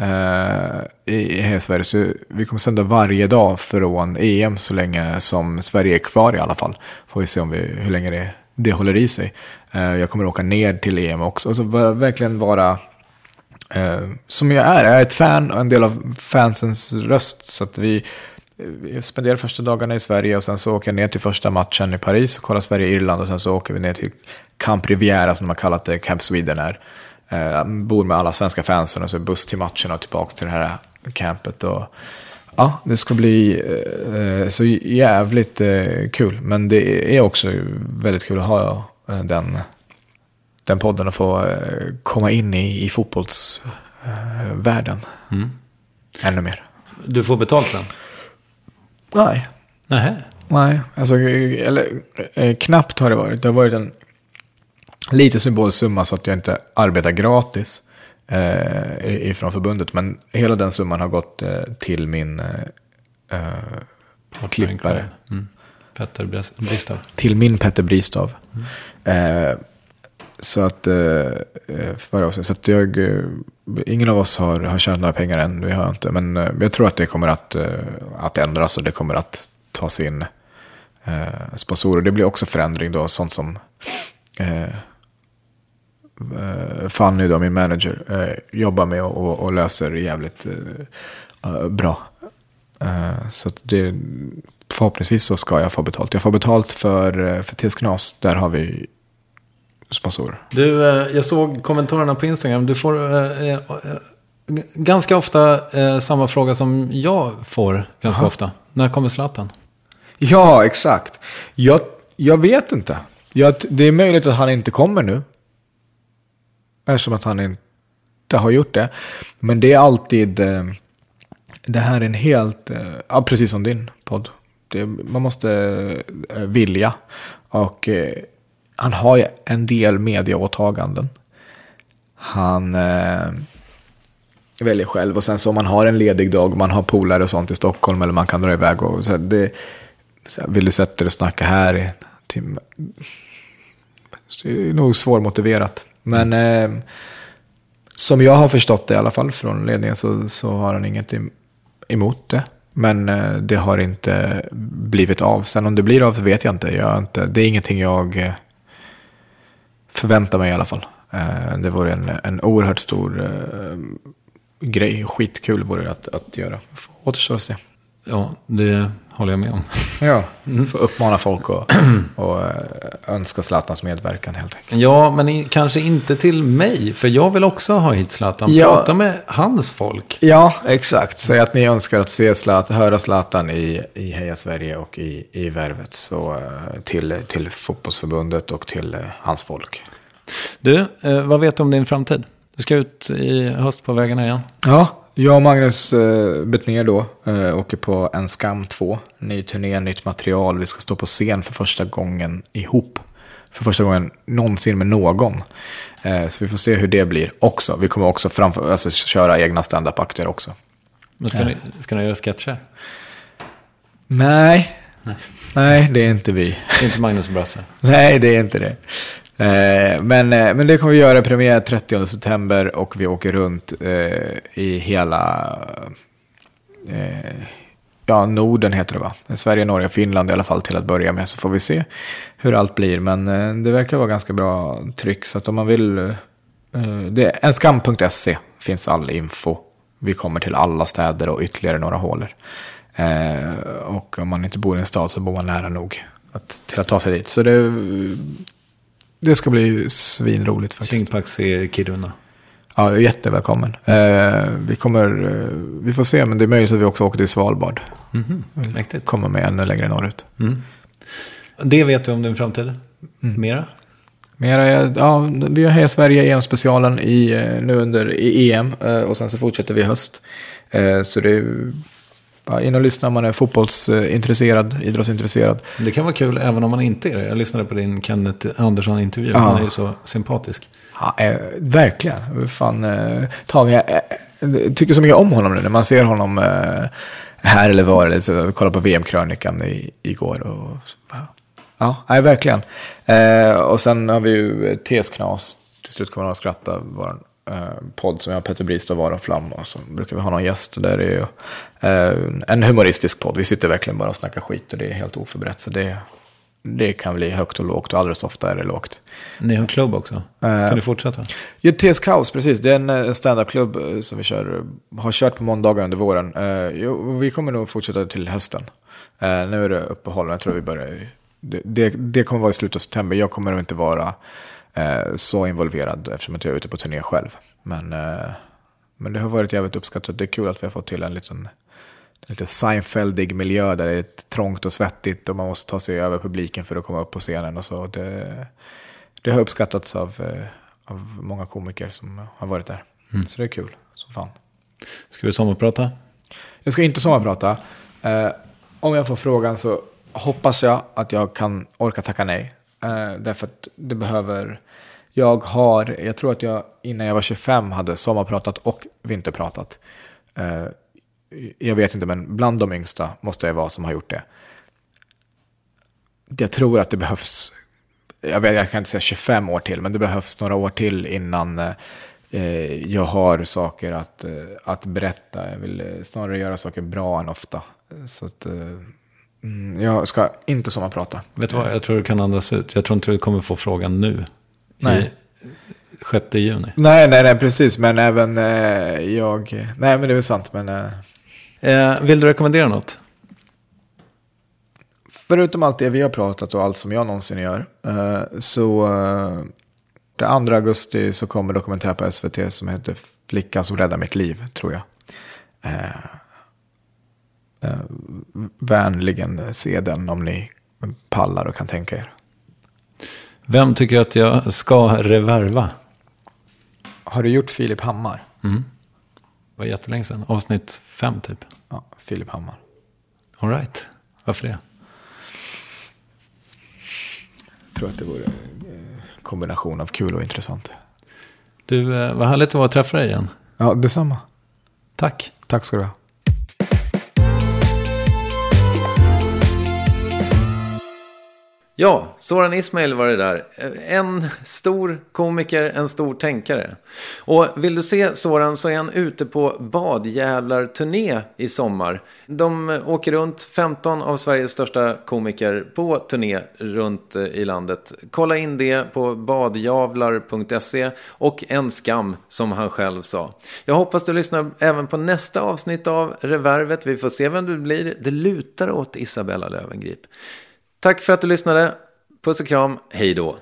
i Sverige. Så vi kommer sända varje dag från EM så länge som Sverige är kvar i alla fall. Får vi se hur länge det håller i sig. Jag kommer åka ner till EM också. Och så verkligen vara som jag är ett fan och en del av fansens röst. Så att vi spenderar första dagarna i Sverige och sen så åker jag ner till första matchen i Paris och kollar Sverige-Irland, och sen så åker vi ner till Camp Riviera som de har kallat det, Camp Sweden är. Bor med alla svenska fansen och så buss till matchen och tillbaka till det här campet. Och ja, det ska bli så jävligt kul. Men det är också väldigt kul att ha den podden och få komma in i fotbollsvärlden ännu mer. Du får betalt den? Nej. Nej, alltså, eller knappt har det varit. Det har varit en lite symbolsumma så att jag inte arbetar gratis ifrån förbundet. Men hela den summan har gått till min klippare. Petter Bristav. Till min Petter Bristav. Så att förra året, så att ingen av oss har tjänat några pengar än, vi har inte, men jag tror att det kommer att ändras och det kommer att ta sin sponsorer. Det blir också förändring då, sånt som Fanny då, min manager, jobbar med och löser jävligt bra. Så att det, förhoppningsvis så ska jag få betalt. Jag får betalt för TS Knas, där har vi sponsorer. Du, jag såg kommentarerna på Instagram. Du får ganska ofta samma fråga som jag får ganska ofta. När kommer Zlatan? Ja, exakt. Jag vet inte. Det är möjligt att han inte kommer nu. Eftersom att han inte har gjort det. Men det är alltid... det här är en helt... ja, precis som din podd. Man måste vilja. Och han har ju en del medieåtaganden. Han väljer själv. Och sen så om man har en ledig dag och man har polare och sånt i Stockholm, eller man kan dra iväg och så vill du sätta dig och snacka här i en timme? Det är nog svårmotiverat. Men som jag har förstått det i alla fall från ledningen, så har han inget emot det. Men det har inte blivit av. Sen om det blir av så vet jag inte. Det är ingenting jag förväntar mig i alla fall. Det vore en oerhört stor grej. Skitkul vore det att göra. Återstår att se. Ja, det håller jag med om. Ja, för uppmana folk och önska Zlatans medverkan helt enkelt. Ja, men kanske inte till mig. För jag vill också ha hit Zlatan. Ja. Prata med hans folk. Ja, exakt. Säg att ni önskar att se höra Zlatan i Heja Sverige och i Värvet. Så till fotbollsförbundet och till hans folk. Du, vad vet du om din framtid? Du ska ut i höst på vägarna igen. Ja, jag och Magnus Bettner då åker på En skam 2. Ny turné, nytt material. Vi ska stå på scen för första gången ihop. För första gången någonsin med någon. Så vi får se hur det blir också. Vi kommer också köra egna stand-up-akter också. Men ska ni göra sketcher? Nej, det är inte vi. Det är inte Magnus och Brasse. Nej, det är inte det. Men det kommer vi göra, premiär 30 september och vi åker runt i hela Norden heter det va? Sverige, Norge, Finland i alla fall till att börja med, så får vi se hur allt blir, men det verkar vara ganska bra tryck, så att om man vill enskam.se finns all info. Vi kommer till alla städer och ytterligare några hålor. Och om man inte bor i en stad så bor man nära nog till att ta sig dit. Så det ska bli svinroligt faktiskt. Kingpax i Kiruna. Ja, jättevälkommen. Vi får se, men det är möjligt att vi också åker till Svalbard. Mäktigt. Kommer med ännu längre norrut. Det vet du om din framtid? Mera, ja, vi har Heja Sverige EM-specialen nu i EM och sen så fortsätter vi i höst. Så det är in och lyssna om man är fotbollsintresserad, idrottsintresserad. Det kan vara kul även om man inte är det. Jag lyssnade på din Kenneth Andersson-intervju. Ja. Han är ju så sympatisk. Ja, verkligen. Tage, jag tycker så mycket om honom nu när man ser honom här eller var. Eller kolla på VM-krönikan igår. Och, ja, verkligen. Och sen har vi ju TS Knas. Till slut kommer att skratta vår podd som jag har Petter Brist och Varon Flam, och så brukar vi ha någon gäst där. Det är ju en humoristisk podd. Vi sitter verkligen bara och snackar skit och det är helt oförberett, så det kan bli högt och lågt, och alldeles ofta är det lågt. Ni har klubb också. Ska ni fortsätta? Ja, TS Kaos, precis. Det är en stand-up-klubb som vi har kört på måndagar under våren. Vi kommer nog fortsätta till hösten. Nu är det uppehåll, jag tror vi börjar. Det kommer vara i slutet av september. Jag kommer nog inte vara så involverad eftersom jag är ute på turné själv. Men det har varit jävligt uppskattat. Det är kul att vi har fått till en lite Seinfeldig miljö där det är trångt och svettigt och man måste ta sig över publiken för att komma upp på scenen och så. Det har uppskattats av många komiker som har varit där. Så det är kul som fan. Ska du sommarprata? Jag ska inte sommarprata. Om jag får frågan så hoppas jag att jag kan orka tacka nej. Därför att det behöver... Jag tror att jag innan jag var 25 hade sommarpratat och vinterpratat. Jag vet inte, men bland de yngsta måste jag vara som har gjort det. Jag tror att det behövs jag kan inte säga 25 år till, men det behövs några år till innan jag har saker att berätta. Jag vill snarare göra saker bra än ofta. Så att jag ska inte sommarprata. Vet du vad, jag tror du kan andas ut. Jag tror inte du kommer få frågan nu. Nej. 6 juni. Nej, precis. Men även jag... Nej, men det är väl sant. Men, vill du rekommendera något? Förutom allt det vi har pratat och allt som jag någonsin gör. Så den 2 augusti så kommer dokumentär på SVT som heter Flickan som räddade mitt liv, tror jag. Vänligen se den om ni pallar och kan tänka er. Vem tycker att jag ska reverva? Har du gjort Filip Hammar? Det var jättelänge sedan. Avsnitt 5 typ. Ja, Filip Hammar. All right. Varför det? Jag tror att det vore en kombination av kul och intressant. Du, vad härligt att vara träffa dig igen. Ja, detsamma. Tack. Tack ska du ha. Ja, Soran Ismail var det där. En stor komiker, en stor tänkare. Och vill du se Soran så är han ute på badjävlar-turné i sommar. De åker runt 15 av Sveriges största komiker på turné runt i landet. Kolla in det på badjavlar.se och en skam som han själv sa. Jag hoppas du lyssnar även på nästa avsnitt av Revervet. Vi får se vem du blir. Det lutar åt Isabella Löwengrip. Tack för att du lyssnade. Puss och kram. Hej då.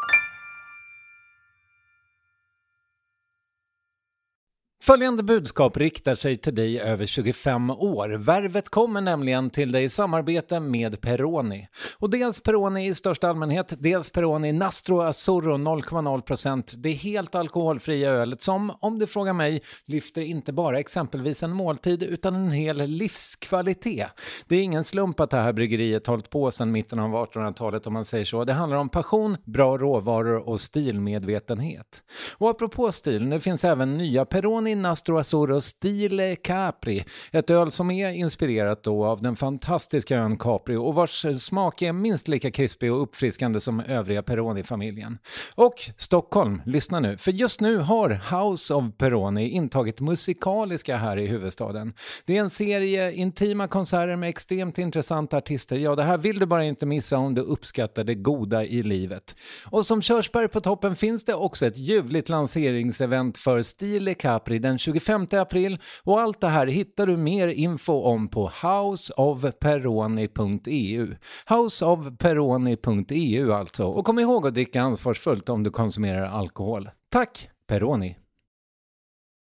Följande budskap riktar sig till dig över 25 år. Värvet kommer nämligen till dig i samarbete med Peroni. Och dels Peroni i största allmänhet, dels Peroni Nastro Azzurro 0,0%. Det är helt alkoholfria ölet som, om du frågar mig, lyfter inte bara exempelvis en måltid utan en hel livskvalitet. Det är ingen slump att det här bryggeriet hållit på sedan mitten av 1800-talet om man säger så. Det handlar om passion, bra råvaror och stilmedvetenhet. Och apropå stil, det finns även nya Peroni Nastro Azzurro Stile Capri. Ett öl som är inspirerat då av den fantastiska ön Capri och vars smak är minst lika krispig och uppfriskande som övriga Peroni-familjen. Och Stockholm, lyssna nu. För just nu har House of Peroni intagit musikaliska här i huvudstaden. Det är en serie intima konserter med extremt intressanta artister. Ja, det här vill du bara inte missa om du uppskattar det goda i livet. Och som körsbär på toppen finns det också ett ljuvligt lanseringsevent för Stile Capri den 25 april och allt det här hittar du mer info om på houseofperoni.eu. Houseofperoni.eu alltså. Och kom ihåg att dricka ansvarsfullt om du konsumerar alkohol. Tack, Peroni!